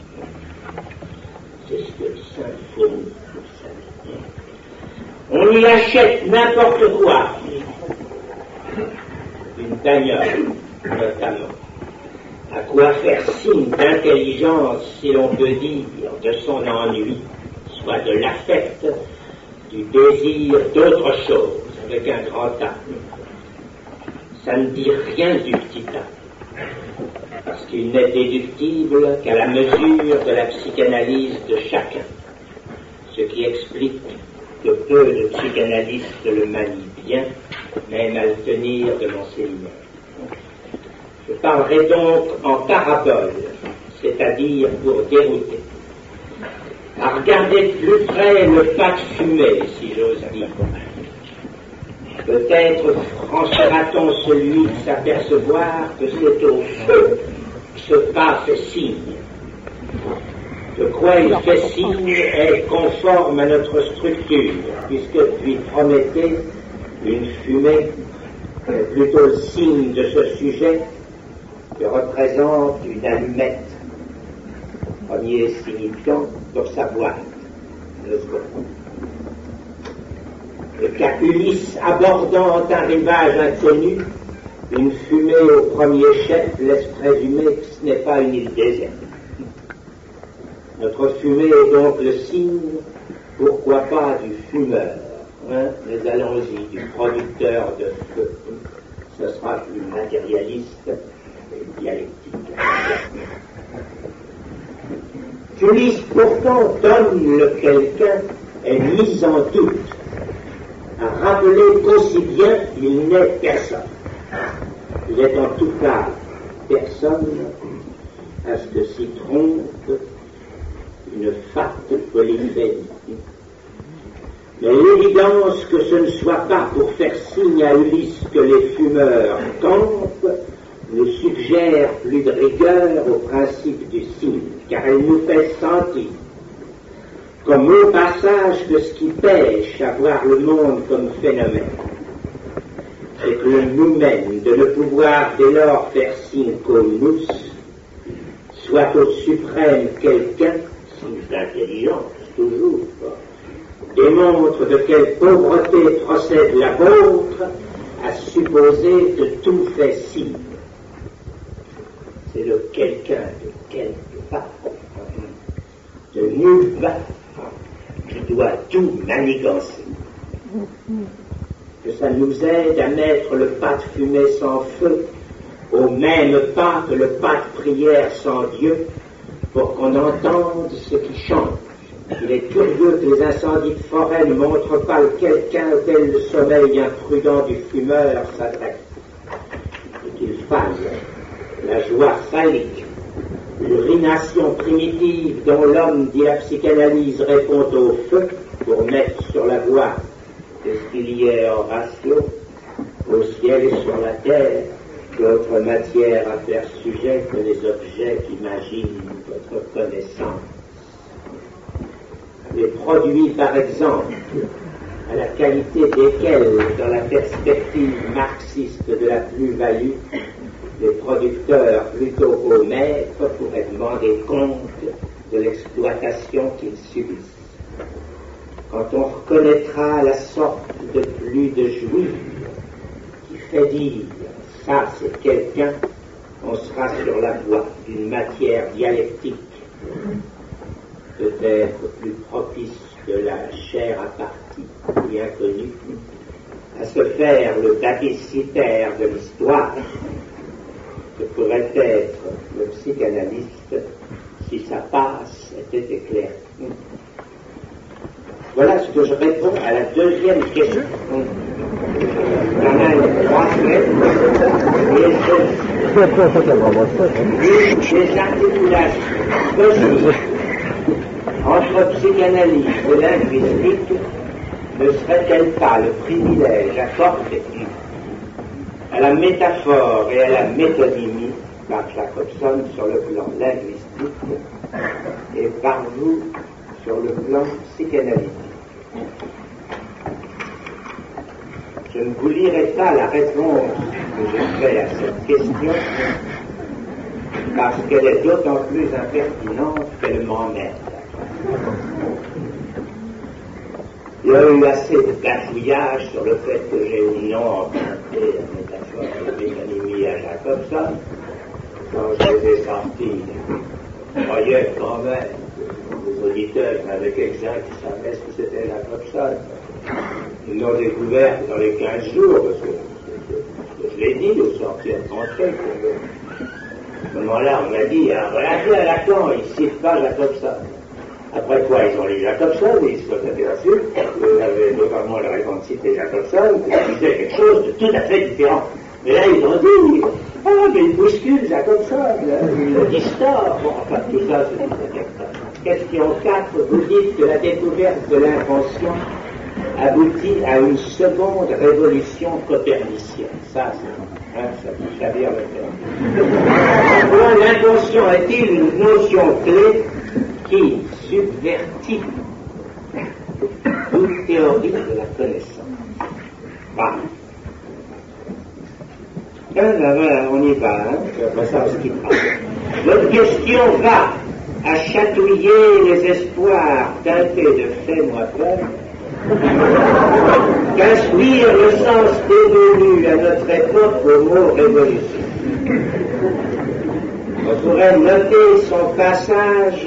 C'est ce que le saint fournit, vous savez. On y achète n'importe quoi, une bagnole notamment. À quoi faire signe d'intelligence, si l'on peut dire, de son ennui, soit de l'affect, du désir d'autre chose, avec un grand A. Ça ne dit rien du petit A, parce qu'il n'est déductible qu'à la mesure de la psychanalyse de chacun, ce qui explique que peu de psychanalystes le manient bien, même à le tenir de l'enseignement. Je parlerai donc en parabole, c'est-à-dire pour dérouter. À regarder de plus près le pas de fumée, si j'ose dire. Peut-être franchira-t-on celui de s'apercevoir que c'est au feu que ce pas fait signe. De quoi il fait signe est conforme à notre structure, puisque depuis Prométhée, une fumée est plutôt le signe de ce sujet que représente une allumette, premier signifiant pour sa boîte, le second. Le cas Ulysse abordant un rivage inconnu, une fumée au premier chef laisse présumer que ce n'est pas une île déserte. Notre fumée est donc le signe, pourquoi pas, du fumeur, mais allons-y, du producteur de feu. Ce sera plus matérialiste et dialectique. Ulysse pourtant donne le quelqu'un est mis en doute, à rappeler qu'aussi bien il n'est personne. Il est en tout cas personne à ce que s'y trompe une fat polyphénie. Mais l'évidence que ce ne soit pas pour faire signe à Ulysse que les fumeurs campent nous suggère plus de rigueur au principe du signe, car elle nous fait sentir, comme au passage que ce qui pêche à voir le monde comme phénomène, c'est que le nous-mêmes de ne pouvoir dès lors faire signe qu'au nous, soit au suprême quelqu'un, signe d'intelligence toujours, démontre de quelle pauvreté procède la vôtre à supposer que tout fait signe. C'est le quelqu'un de quelque part, de nulle part, qui doit tout manigancer. Que ça nous aide à mettre le pas de fumée sans feu au même pas que le pas de prière sans Dieu, pour qu'on entende ce qui chante. Il est curieux que les incendies de forêt ne montrent pas le quelqu'un auquel le sommeil imprudent du fumeur s'adresse, et qu'il fasse la joie phallique, l'urination primitive dont l'homme, dit la psychanalyse, répond au feu pour mettre sur la voie de ce qu'il y est Horatio, au ciel et sur la terre, d'autres matières à faire sujet que les objets qu'imaginent votre connaissance. Les produits, par exemple, à la qualité desquels, dans la perspective marxiste de la plus-value, les producteurs plutôt qu'aux maîtres pourraient demander compte de l'exploitation qu'ils subissent. Quand on reconnaîtra la sorte de plus de juif qui fait dire « ça c'est quelqu'un », on sera sur la voie d'une matière dialectique, peut-être plus propice de la chair à partie, bien connue, à se faire le babysitter de l'histoire, que pourrait être le psychanalyste si sa passe était éclairée. Voilà ce que je réponds à la deuxième question. Il y en a une troisième. Les articulations possibles entre psychanalyse et linguistique ne serait-elle pas le privilège accordé à la métaphore et à la métonymie par Jacobson sur le plan linguistique et par vous sur le plan psychanalytique? Je ne vous lirai pas la réponse que j'ai faite à cette question parce qu'elle est d'autant plus impertinente qu'elle m'emmerde. Il y a eu assez de bafouillage sur le fait que j'ai ou non emprunté la métaphore de l'économie à Jacobson. Quand je les ai sortis, je croyais quand même que les auditeurs avec exact savaient ce que c'était Jacobson. Ils l'ont découvert dans les 15 jours, parce que je l'ai dit au sortir de rentrée. À ce moment-là, on m'a dit, regardez à Lacan, il ne cite pas Jacobson. Après quoi, ils ont lu Jacobson et ils se sont aperçus qu'ils avaient notamment la raison de citer Jacobson, qui disait quelque chose de tout à fait différent. Mais là, ils ont dit, mais il bouscule Jacobson, il le distord. Bon, enfin, tout ça, c'est une question 4, vous dites que la découverte de l'inconscient aboutit à une seconde révolution copernicienne. Ça, ça veut dire le terme. Pourquoi l'inconscient est-il une notion clé qui subvertit toute théorie de la connaissance? Voilà. Voilà, on y va, hein. Après ça, on se quittera. Votre question va à chatouiller les espoirs teintés de fais-moi peur, qu'inspire le sens dévolu à notre époque au mot révolution. On pourrait noter son passage,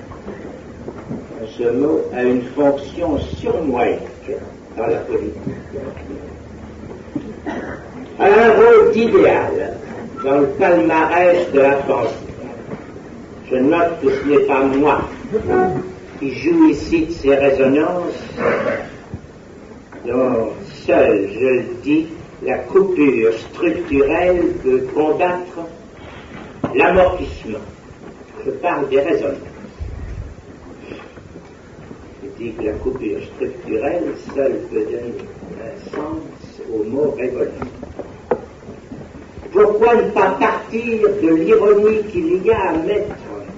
ce mot, a une fonction surnoïque dans la politique. A un rôle d'idéal dans le palmarès de la pensée. Je note que ce n'est pas moi qui joue ici de ces résonances, dont seule, je le dis, la coupure structurelle peut combattre l'amortissement. Je parle des résonances. Je dis que la coupure structurelle seule peut donner un sens au mot révolution. Pourquoi ne pas partir de l'ironie qu'il y a à mettre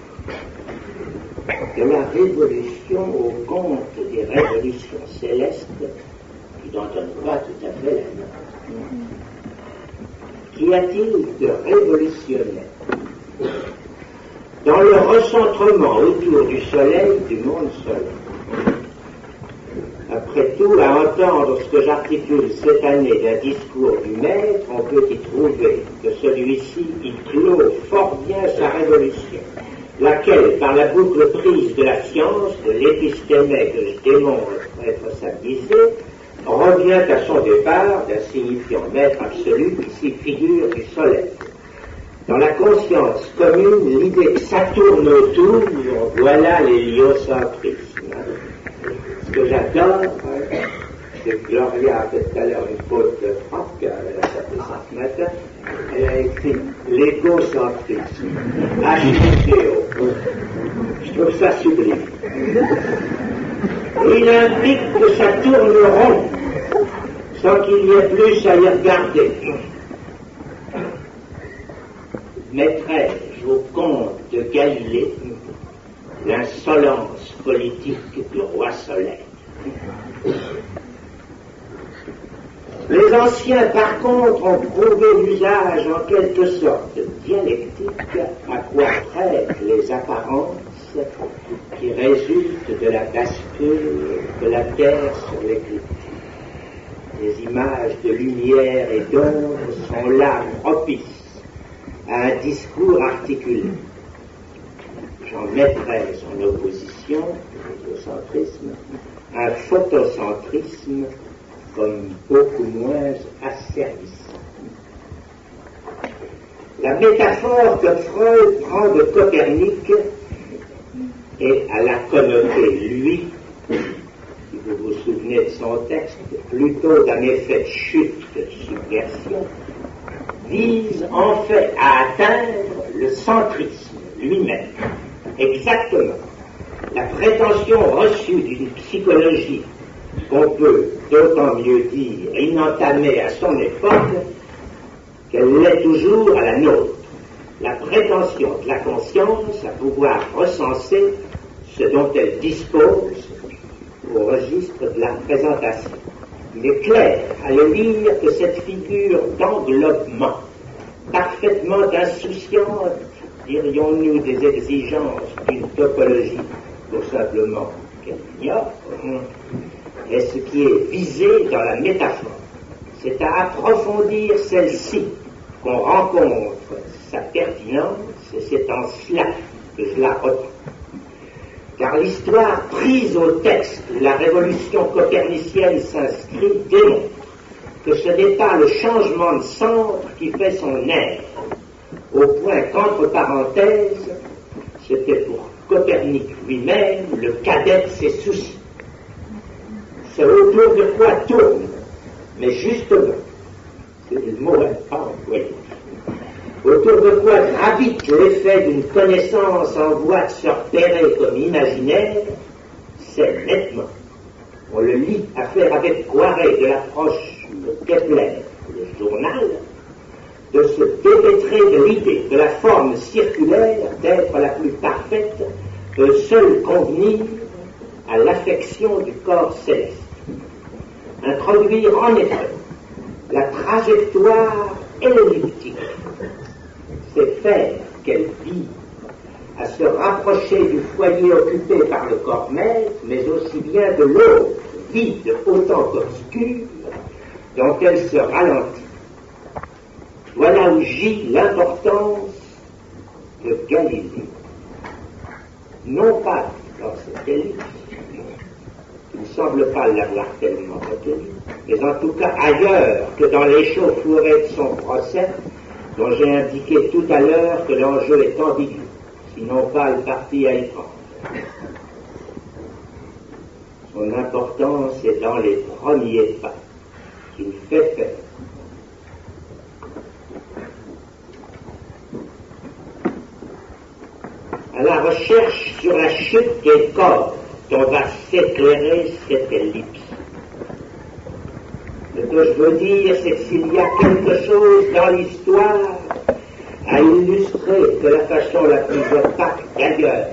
de la révolution au compte des révolutions célestes qui n'en donnent pas tout à fait la note? Qu'y a-t-il de révolutionnaire dans le recentrement autour du soleil du monde solaire? Après tout, à entendre ce que j'articule cette année d'un discours du maître, on peut y trouver que celui-ci y clôt fort bien sa révolution, laquelle, par la boucle prise de la science, de l'épistémé que je démontre être sa visée, revient à son départ d'un signifiant maître absolu qui s'y figure du soleil. Dans la conscience commune, l'idée que ça tourne autour, voilà l'héliocentrisme. Ce que j'adore, c'est que Gloria a fait tout à l'heure une faute de frappe, qu'elle a tapé ça ce matin, Elle a écrit l'égocentrisme. H-E-G-O. Je trouve ça sublime. Et il implique que ça tourne rond, sans qu'il y ait plus à y regarder. Mettrais-je au compte de Galilée l'insolence politique du roi Soleil? Les anciens, par contre, ont prouvé l'usage en quelque sorte dialectique à quoi prêtent les apparences qui résultent de la bascule de la Terre sur l'écriture. Les images de lumière et d'ombre sont là propices à un discours articulé. J'en mettrais en opposition, l'égocentrisme, un photocentrisme comme beaucoup moins asservissant. La métaphore que Freud prend de Copernic est à la connoter, lui, si vous vous souvenez de son texte, plutôt d'un effet de chute que de subversion, vise en fait à atteindre le centrisme lui-même. Exactement. La prétention reçue d'une psychologie qu'on peut d'autant mieux dire inentamée à son époque qu'elle l'est toujours à la nôtre. La prétention de la conscience à pouvoir recenser ce dont elle dispose au registre de la présentation. Il est clair à le lire que cette figure d'englobement, parfaitement insouciante, dirions-nous, des exigences d'une topologie, tout simplement qu'elle ignore, est ce qui est visé dans la métaphore. C'est à approfondir celle-ci qu'on rencontre sa pertinence, et c'est en cela que je la reprends. Car l'histoire prise au texte où la révolution copernicienne s'inscrit démontre que ce n'est pas le changement de centre qui fait son air, au point qu'entre parenthèses, c'était pour Copernic lui-même le cadet de ses soucis. C'est autour de quoi tourne, mais justement, c'est le mot à employer, autour de quoi gravite l'effet d'une connaissance en voie de se repérer comme imaginaire, c'est nettement, on le lit à faire avec Poiret de l'approche de Kepler, le journal, de se dépêtrer de l'idée que la forme circulaire d'être la plus parfaite peut seule convenir à l'affection du corps céleste. Introduire en effet la trajectoire elliptique, c'est faire qu'elle vit à se rapprocher du foyer occupé par le corps maître, mais aussi bien de l'autre, vide autant qu'obscur, dont elle se ralentit. Voilà où gît l'importance de Galilée. Non pas dans cette ellipse, il ne semble pas l'avoir tellement retenu, mais en tout cas ailleurs que dans l'échauffourée de son procès, dont j'ai indiqué tout à l'heure que l'enjeu est ambigu, sinon pas le parti à y prendre. Son importance est dans les premiers pas qu'il fait faire. À la recherche sur la chute des corps dont va s'éclairer cette ellipse. Ce que je veux dire, c'est que s'il y a quelque chose dans l'histoire à illustrer de la façon la plus opaque d'ailleurs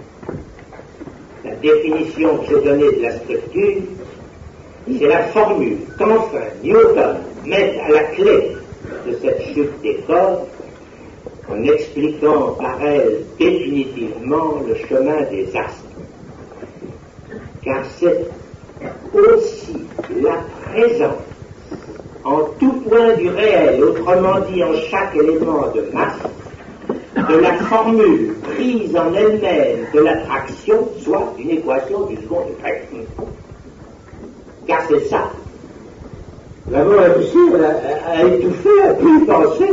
la définition que j'ai donnée de la structure, c'est la formule qu'enfin Newton met à la clé de cette chute des corps en expliquant par elle définitivement le chemin des astres. Car c'est aussi la présence en tout point du réel, autrement dit en chaque élément de masse, de la formule prise en elle-même de l'attraction, soit une équation du second degré. Car c'est ça. Nous avons réussi à étouffer, à plus penser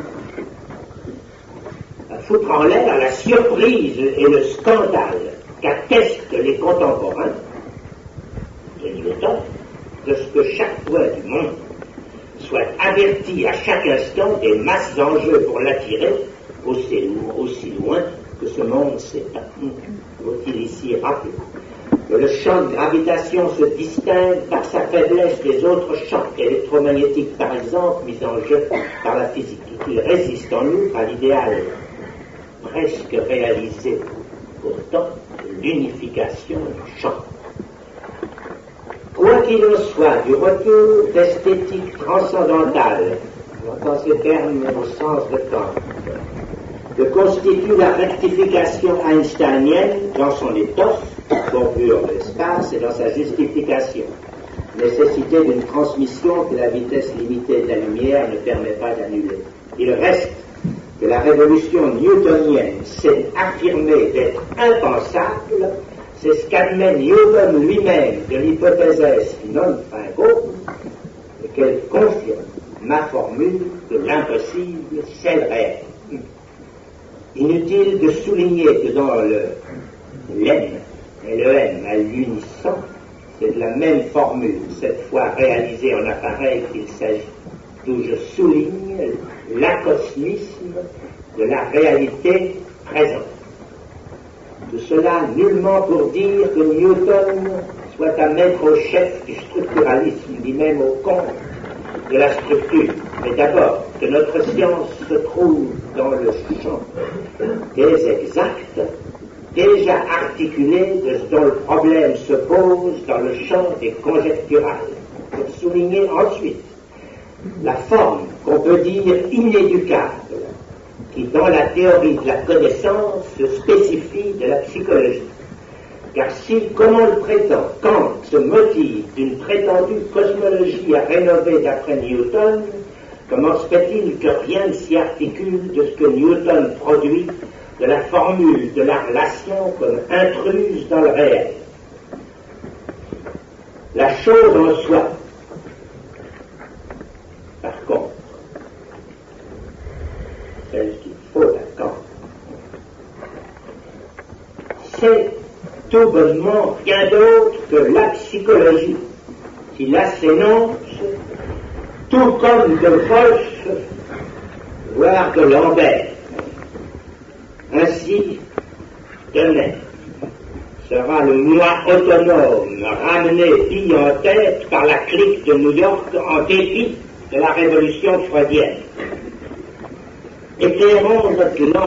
à foutre en l'air la surprise et le scandale qu'attestent les contemporains de Newton de ce que chaque point du monde soit averti à chaque instant des masses d'enjeux pour l'attirer aussi loin que ce monde s'étend. Faut-il ici rappeler que le champ de gravitation se distingue par sa faiblesse des autres champs électromagnétiques, par exemple, mis en jeu par la physique, et qu'il résiste en outre à l'idéal presque réalisé, pourtant, de l'unification du champ. Quoi qu'il en soit, du retour d'esthétique transcendantale, j'entends ces termes au sens de Kant, que constitue la rectification einsteinienne dans son étoffe, courbure de l'espace, et dans sa justification, nécessité d'une transmission que la vitesse limitée de la lumière ne permet pas d'annuler. Il reste que la révolution newtonienne s'est affirmée d'être impensable. C'est ce qu'admet Newton lui-même de l'hypothèse non fingo, et qu'elle confirme ma formule de l'impossible, celle réelle. Inutile de souligner que dans le l'M et le M à l'unisson, c'est de la même formule, cette fois réalisée en appareil qu'il s'agit, d'où je souligne l'acosmisme de la réalité présente. Tout cela nullement pour dire que Newton soit à mettre au chef du structuralisme, ni même au compte de la structure, mais d'abord que notre science se trouve dans le champ des exacts, déjà articulés de ce dont le problème se pose dans le champ des conjecturales, pour souligner ensuite la forme qu'on peut dire inéducable, qui dans la théorie de la connaissance se spécifie de la psychologie. Car si, comme on le prétend, Kant se motive d'une prétendue cosmologie à rénover d'après Newton, comment se fait-il que rien ne s'y articule de ce que Newton produit de la formule de la relation comme intruse dans le réel? La chose en soi, par contre, celle qu'il faut à Kant, c'est tout bonnement rien d'autre que la psychologie qui la s'énonce, tout comme de Wolff, voire de Lambert. Ainsi, demain sera le moi autonome ramené bille en tête par la clique de New York en dépit de la révolution freudienne. Éclairons notre langue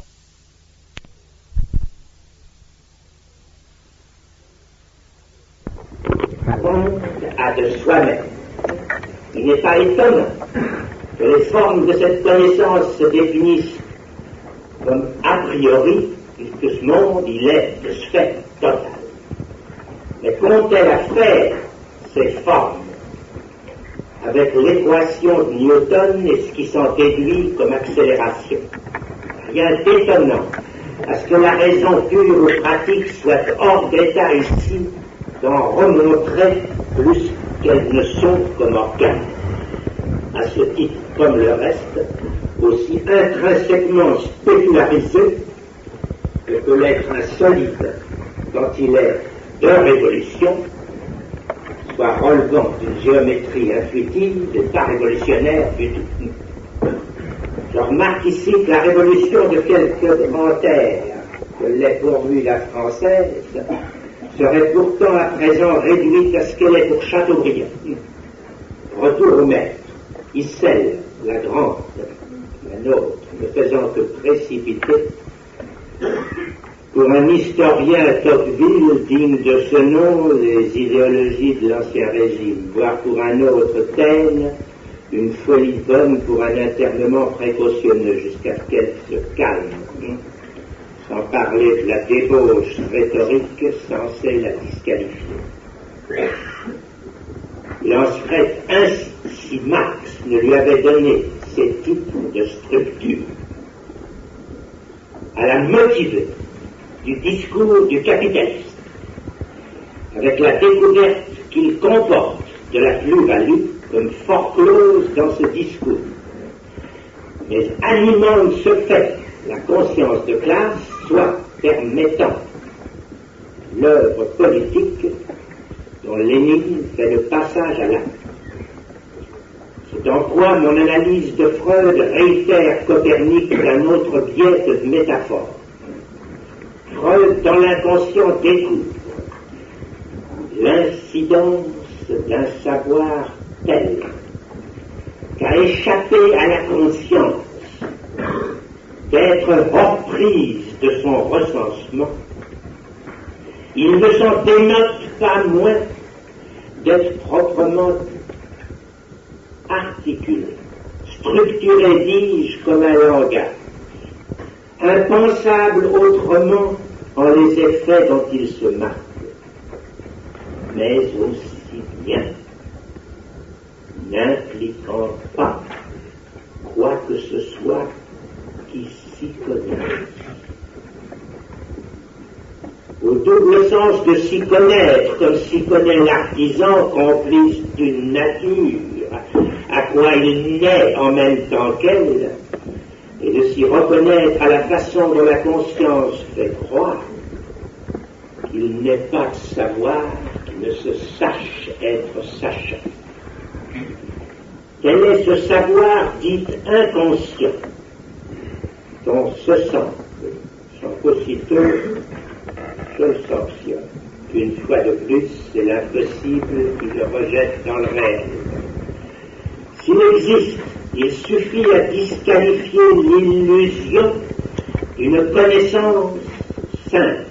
à de soi-même. Il n'est pas étonnant que les formes de cette connaissance se définissent comme a priori, puisque ce monde, il est de ce fait total. Mais qu'ont-elles à faire, ces formes, avec l'équation de Newton et ce qui s'en déduit comme accélération? Rien d'étonnant à ce que la raison pure ou pratique soit hors d'état ici d'en remontrer plus qu'elles ne sont comme organes. À ce titre, comme le reste, aussi intrinsèquement spécularisé que peut l'être insolide quand il est de révolution, soit relevant d'une géométrie intuitive et pas révolutionnaire du tout. Je remarque ici que la révolution de quelques commentaires que l'est pourvue la française serait pourtant à présent réduite à ce qu'elle est pour Chateaubriand. Retour au maître, Issel, la grande, la nôtre, ne faisant que précipiter, pour un historien Tocqueville digne de ce nom, les idéologies de l'ancien régime, voire pour un autre Taine, une folie bonne pour un internement précautionneux jusqu'à ce qu'elle se calme, sans parler de la débauche rhétorique censée la disqualifier. Il en serait ainsi si Marx ne lui avait donné ces types de structures à la motiver du discours du capitaliste, avec la découverte qu'il comporte de la plus-value comme foreclose dans ce discours, mais animant de ce fait la conscience de classe, soit permettant l'œuvre politique dont Lénine fait le passage à l'acte. Ce C'est en quoi mon analyse de Freud réitère Copernic d'un autre biais de métaphore. Freud, dans l'inconscient, découvre l'incidence d'un savoir tel qu'à échapper à la conscience, d'être hors prise de son recensement, il ne s'en dénote pas moins d'être proprement articulé, structuré, dis-je, comme un langage, impensable autrement en les effets dont il se marque, mais aussi bien n'impliquant pas quoi que ce soit qui s'y connaisse. Au double sens de s'y connaître, comme s'y connaît l'artisan complice d'une nature, à quoi il naît en même temps qu'elle, et de s'y reconnaître à la façon dont la conscience fait croire qu'il n'est pas de savoir qui ne se sache être sachant. Quel est ce savoir dit inconscient, dont ce sens, sans qu'aussitôt je le sanctionne. Une fois de plus, c'est l'impossible qui le rejette dans le réel. S'il existe, il suffit à disqualifier l'illusion d'une connaissance simple,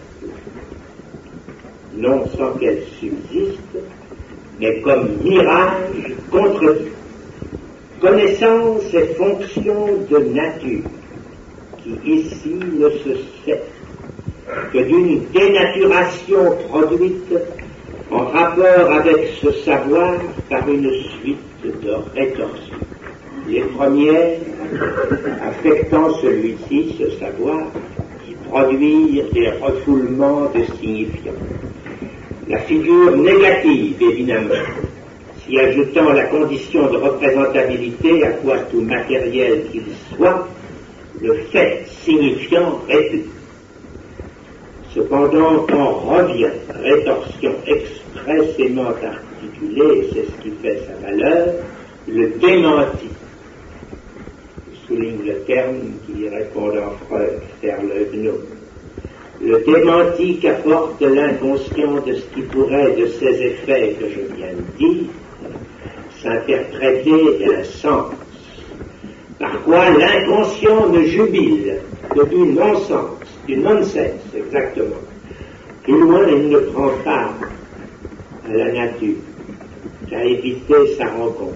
non sans qu'elle subsiste, mais comme mirage contredit. Connaissance est fonction de nature, qui ici ne se sait que d'une dénaturation produite en rapport avec ce savoir par une suite de rétorsions. Les premières, affectant celui-ci, ce savoir, qui produisent des refoulements de signifiants. La figure négative, évidemment, s'y ajoutant la condition de représentabilité à quoi tout matériel qu'il soit, le fait signifiant répugne. Cependant, on revient, rétorsion expressément articulée, et c'est ce qui fait sa valeur, le démenti. Je souligne le terme qui répond en Freud, faire le gnome. Le démenti qu'apporte l'inconscient de ce qui pourrait, de ces effets que je viens de dire, s'interpréter d'un sens, par quoi l'inconscient ne jubile que du non-sens, du non-sense, exactement. Plus loin, il ne prend part à la nature, qu'à éviter sa rencontre.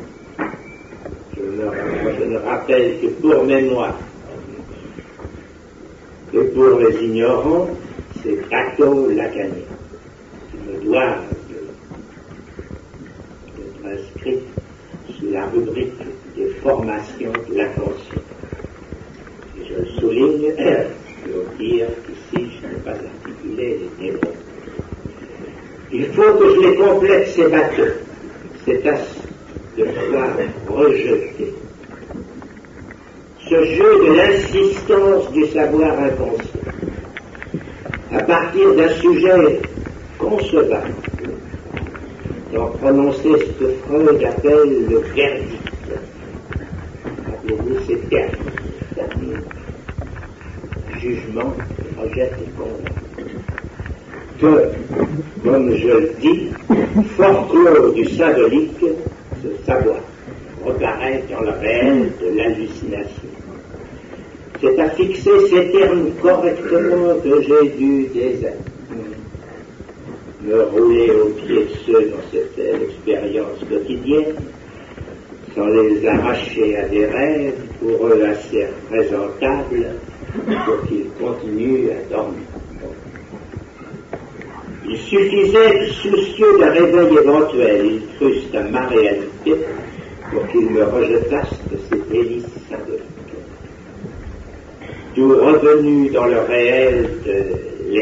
Je ne rappelle que pour mémoire, que pour les ignorants, c'est Cato-Lacanien qui me doit d'être inscrit sous la rubrique des formations de l'inconscient. Et je le souligne, je veux dire qu'ici je n'ai pas articulé les démons. Il faut que je les complète, ces bateaux, c'est à de pouvoir rejeter ce jeu de l'insistance du savoir inconscient à partir d'un sujet concevable, d'en prononcer ce que Freud appelle le verdict. Rappelez-vous ces termes. Jugement, rejette et condamne. Que, comme je le dis, fort clos du symbolique, ce savoir reparaît dans le réel de l'hallucination. C'est à fixer ces termes correctement que j'ai dû des années me rouler aux pieds de ceux dont c'était l'expérience quotidienne, sans les arracher à des rêves pour eux assez représentables pour qu'ils continuent à dormir. Il suffisait, soucieux d'un réveil éventuel, ils crussent à ma réalité pour qu'ils me rejetassent de ces délices symboliques. Tout revenu dans le réel de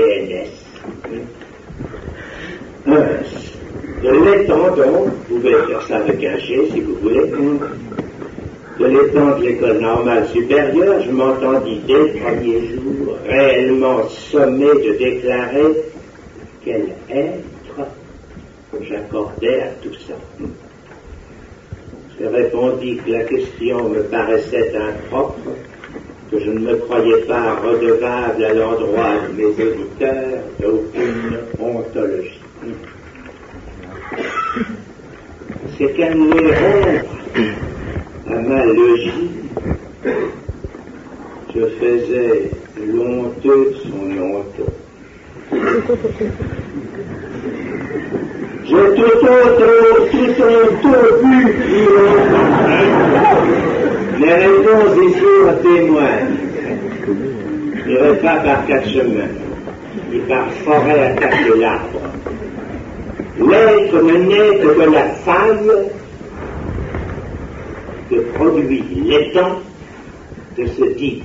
l'ENS. De l'étang donc, vous pouvez faire ça avec un G si vous voulez, de l'étang de l'école normale supérieure, je m'entendis dès le premier jour réellement sommé de déclarer quel être j'accordais à tout ça. Je répondis que la question me paraissait impropre, que je ne me croyais pas redevable à l'endroit de mes auditeurs d'aucune ontologie. C'est qu'à nous rompre à ma logie, je faisais l'honteux de son honteux. J'ai tout honteux vu, les réponses ici en témoignent. Je n'irai pas par quatre chemins, ni par forêt attaquer l'arbre. L'être ne naît que de la faille que produit l'étang de ce dire.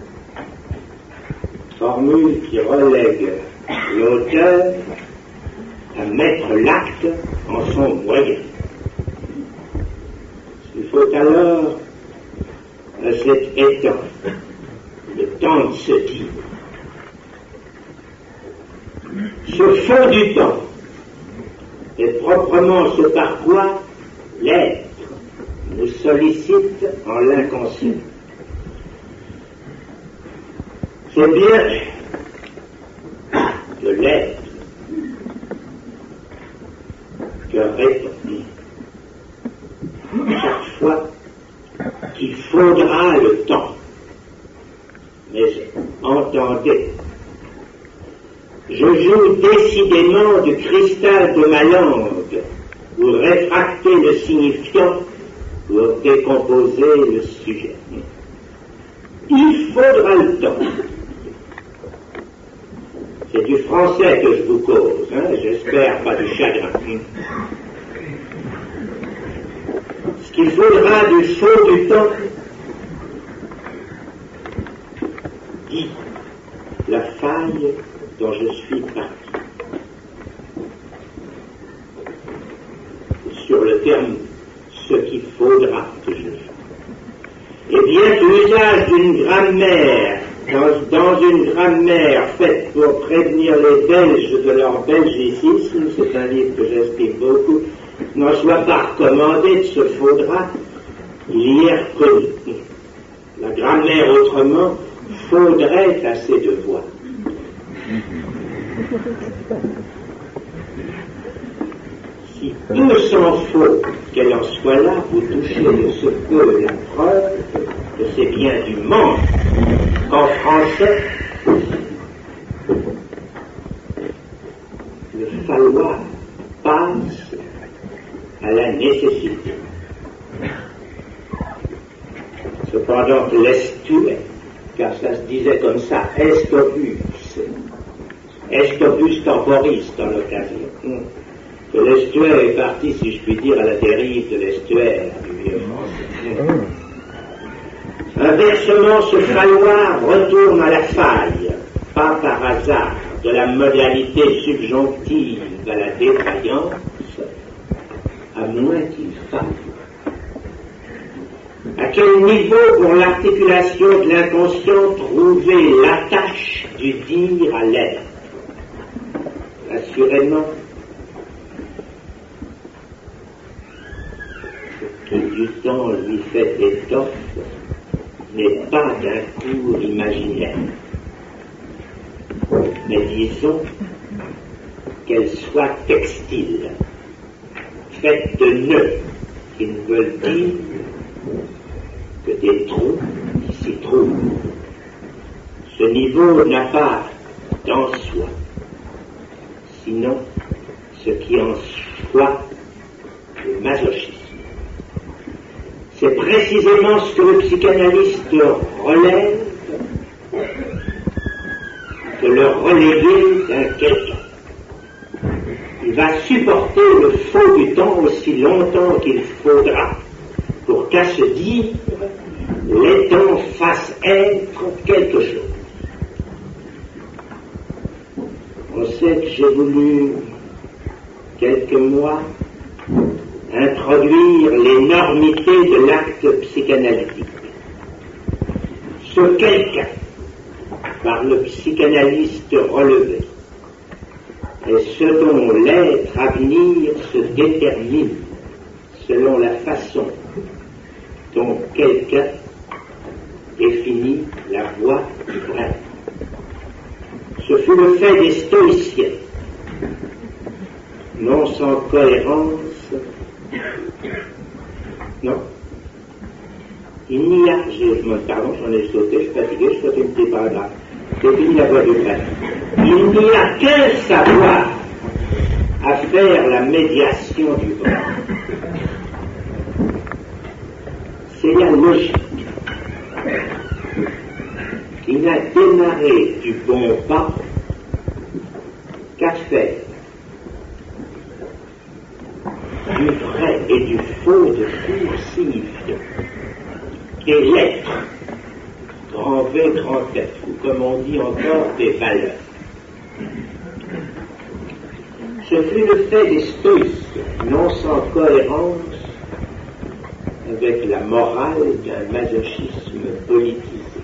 Formule qui relègue l'auteur à mettre l'acte en son moyen. Il faut alors à cet étang le temps de se dire. Ce fond du temps est proprement ce par quoi l'être nous sollicite en l'inconscient. C'est bien de l'être que répond chaque fois qu'il faudra le temps. Mais entendez, je joue décidément du cristal de ma langue pour réfracter le signifiant, pour décomposer le sujet. Il faudra le temps. C'est du français que je vous cause, j'espère pas du chagrin. Ce qu'il faudra du faux du temps, dit la faille dont je suis parti. Sur le terme, ce qu'il faudra que je fasse. Eh bien, l'usage d'une grammaire, dans une grammaire faite pour prévenir les Belges de leur belgicisme, c'est un livre que j'estime beaucoup, n'en soit pas recommandé de ce faudra, il y est reconnu. La grammaire, autrement, faudrait à ses devoirs. Si peu s'en faut qu'elle en soit là, vous touchez de ce peu la preuve que c'est bien du manque qu'en français le falloir passe à la nécessité. Cependant que l'estuaire, car ça se disait comme ça, estobus temporis dans l'occasion, que l'estuaire est parti, si je puis dire, à la dérive de l'estuaire du vieux français. Inversement, ce falloir retourne à la faille, pas par hasard, de la modalité subjonctive à la défaillance, à moins qu'il faille. À quel niveau, pour l'articulation de l'inconscient, trouver l'attache du dire à l'être? Assurément, ce qui du temps lui fait étoffe n'est pas d'un cours imaginaire, mais disons qu'elle soit textile, faite de nœuds qui ne veulent dire que des trous qui s'y trouvent. Ce niveau n'a pas dans soi, sinon ce qui en soit le masochisme. C'est précisément ce que le psychanalyste relève, de le reléguer d'un quelqu'un. Il va supporter le faux du temps aussi longtemps qu'il faudra pour qu'à se dire, les temps fassent être quelque chose. On sait que j'ai voulu, quelques mois, introduire l'énormité de l'acte psychanalytique. Ce quelqu'un, par le psychanalyste relevé, est ce dont l'être à venir se détermine selon la façon dont quelqu'un définit la voie du vrai. Ce fut le fait des stoïciens, non sans cohérence, non. Il n'y a, pardon, j'en ai sauté, je suis fatigué, je saute une petite paragraphe. Définit la voie du vrai. Il n'y a qu'un savoir à faire la médiation du vrai. C'est la logique qui n'a démarré du bon pas qu'à faire du vrai et du faux de pur signifiant, et l'être, grand V, grand F, ou comme on dit encore, des valeurs. Ce fut le fait des stoïciens, non sans cohérence avec la morale d'un masochisme politisé.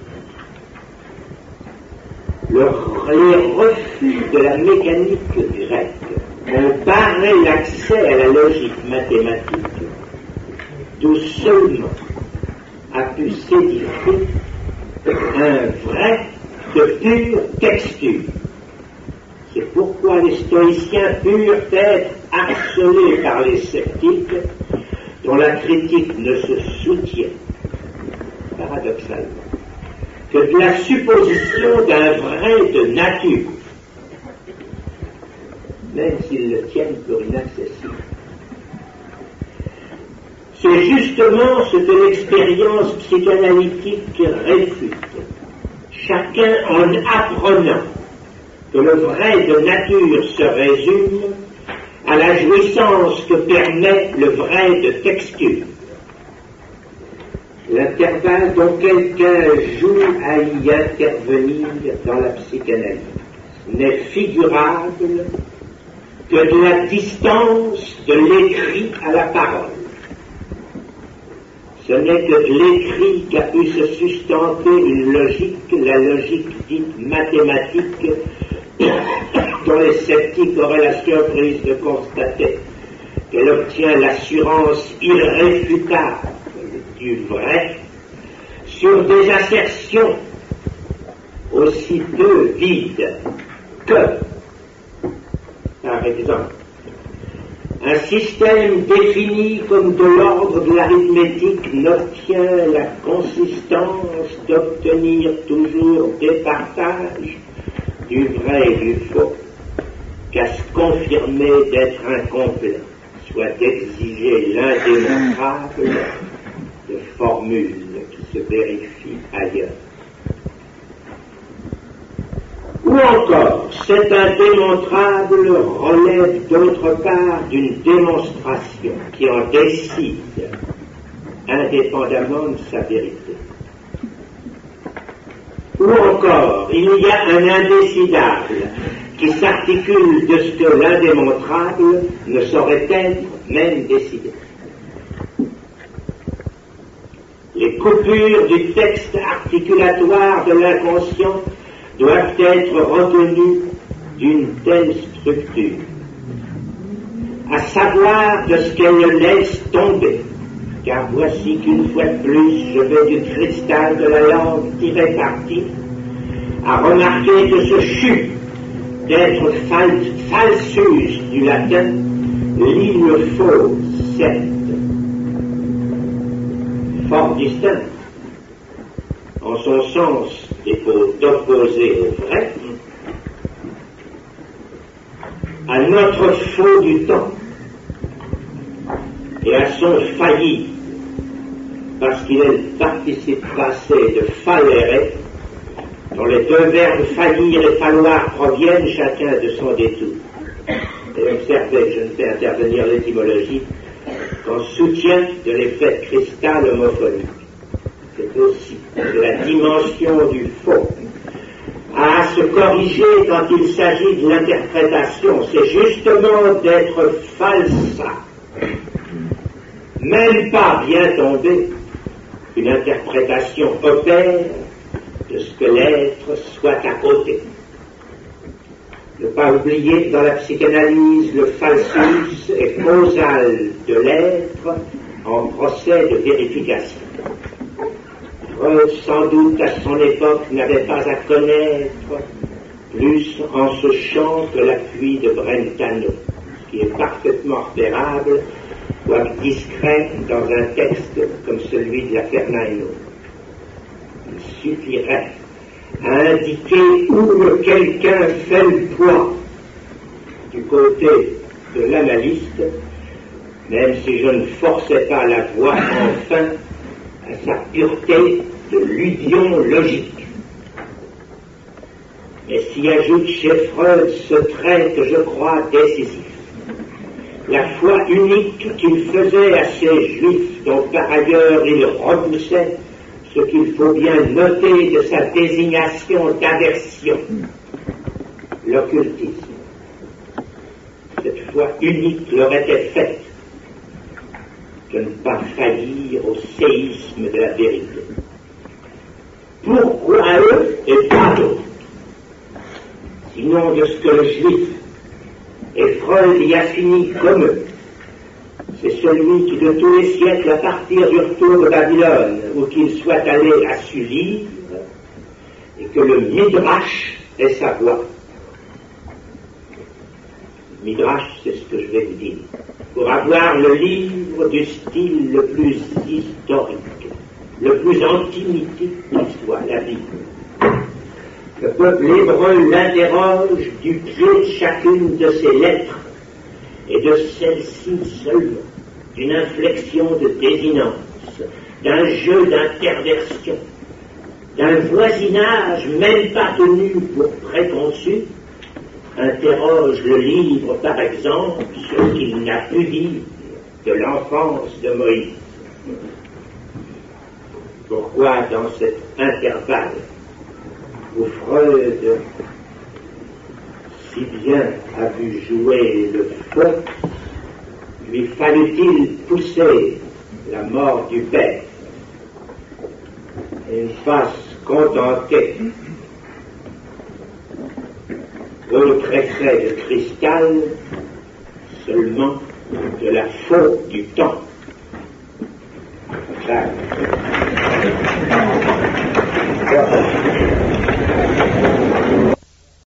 Les refus de la mécanique grecque ont barré l'accès à la logique mathématique, d'où seulement a pu s'édifier un vrai de pure texture. C'est pourquoi les stoïciens purent être harcelés par les sceptiques, dont la critique ne se soutient, paradoxalement, que de la supposition d'un vrai de nature, même s'ils le tiennent pour inaccessible. C'est justement ce que l'expérience psychanalytique réfute, chacun en apprenant que le vrai de nature se résume à la jouissance que permet le vrai de texture. L'intervalle dont quelqu'un joue à y intervenir dans la psychanalyse n'est figurable que de la distance de l'écrit à la parole. Ce n'est que de l'écrit qu'a pu se sustenter une logique, la logique dite mathématique, dont les sceptiques auraient la surprise de constater qu'elle obtient l'assurance irréfutable du vrai sur des assertions aussi peu vides que, par exemple, un système défini comme de l'ordre de l'arithmétique n'obtient la consistance d'obtenir toujours des partages du vrai et du faux qu'à se confirmer d'être incomplet, soit d'exiger l'indémontrable de formules qui se vérifient ailleurs. Ou encore, cet indémontrable relève d'autre part d'une démonstration qui en décide indépendamment de sa vérité. Ou encore, il y a un indécidable qui s'articule de ce que l'indémontrable ne saurait être même décidé. Les coupures du texte articulatoire de l'inconscient doivent être retenues d'une telle structure, à savoir de ce qu'elle laisse tomber, car voici qu'une fois de plus je vais du cristal de la langue tirer parti, à remarquer que ce chut d'être falsus du latin lit le faux, certes, fort distinct, en son sens d'opposer au vrai, à notre faux du temps et à son failli, parce qu'il est le participe passé de fallere, dont les deux verbes faillir et falloir proviennent chacun de son détour. Et observez que je ne fais intervenir l'étymologie qu'en soutien de l'effet cristal homophonique. C'est aussi de la dimension du faux à se corriger quand il s'agit de l'interprétation. C'est justement d'être falsa, même pas bien tombé, une interprétation opère de ce que l'être soit à côté. Ne pas oublier que dans la psychanalyse, le falsus est causal de l'être en procès de vérification. Freud, sans doute à son époque, n'avait pas à connaître plus en ce champ que l'appui de Brentano, ce qui est parfaitement repérable, quoique discret dans un texte comme celui de la Fernando. Il suffirait à indiquer où quelqu'un fait le poids du côté de l'analyste, même si je ne forçais pas la voix enfin à sa pureté de l'union logique. Mais s'y ajoute chez Freud ce trait que je crois décisif, la foi unique qu'il faisait à ces juifs dont par ailleurs il repoussait ce qu'il faut bien noter de sa désignation d'aversion, l'occultisme. Cette foi unique leur était faite de ne pas faillir au séisme de la vérité. Pourquoi eux et pas d'autres? Sinon de ce que le juif, et Freud y a fini comme eux, c'est celui qui de tous les siècles à partir du retour de Babylone, où qu'il soit allé a su lire, et que le Midrash est sa voix. Midrash, c'est ce que je vais vous dire. Pour avoir le livre du style le plus historique, le plus antimitique qui soit, la Bible. Le peuple hébreu l'interroge du pied de chacune de ses lettres, et de celle-ci seulement, d'une inflexion de désinence, d'un jeu d'interversion, d'un voisinage même pas tenu pour préconçu, interroge le livre, par exemple, sur ce qu'il n'a pu dire de l'enfance de Moïse. Pourquoi, dans cet intervalle où Freud si bien a vu jouer le feu, lui fallut-il pousser la mort du père et une face contentée, autre effet de cristal seulement de la faute du temps. Ça.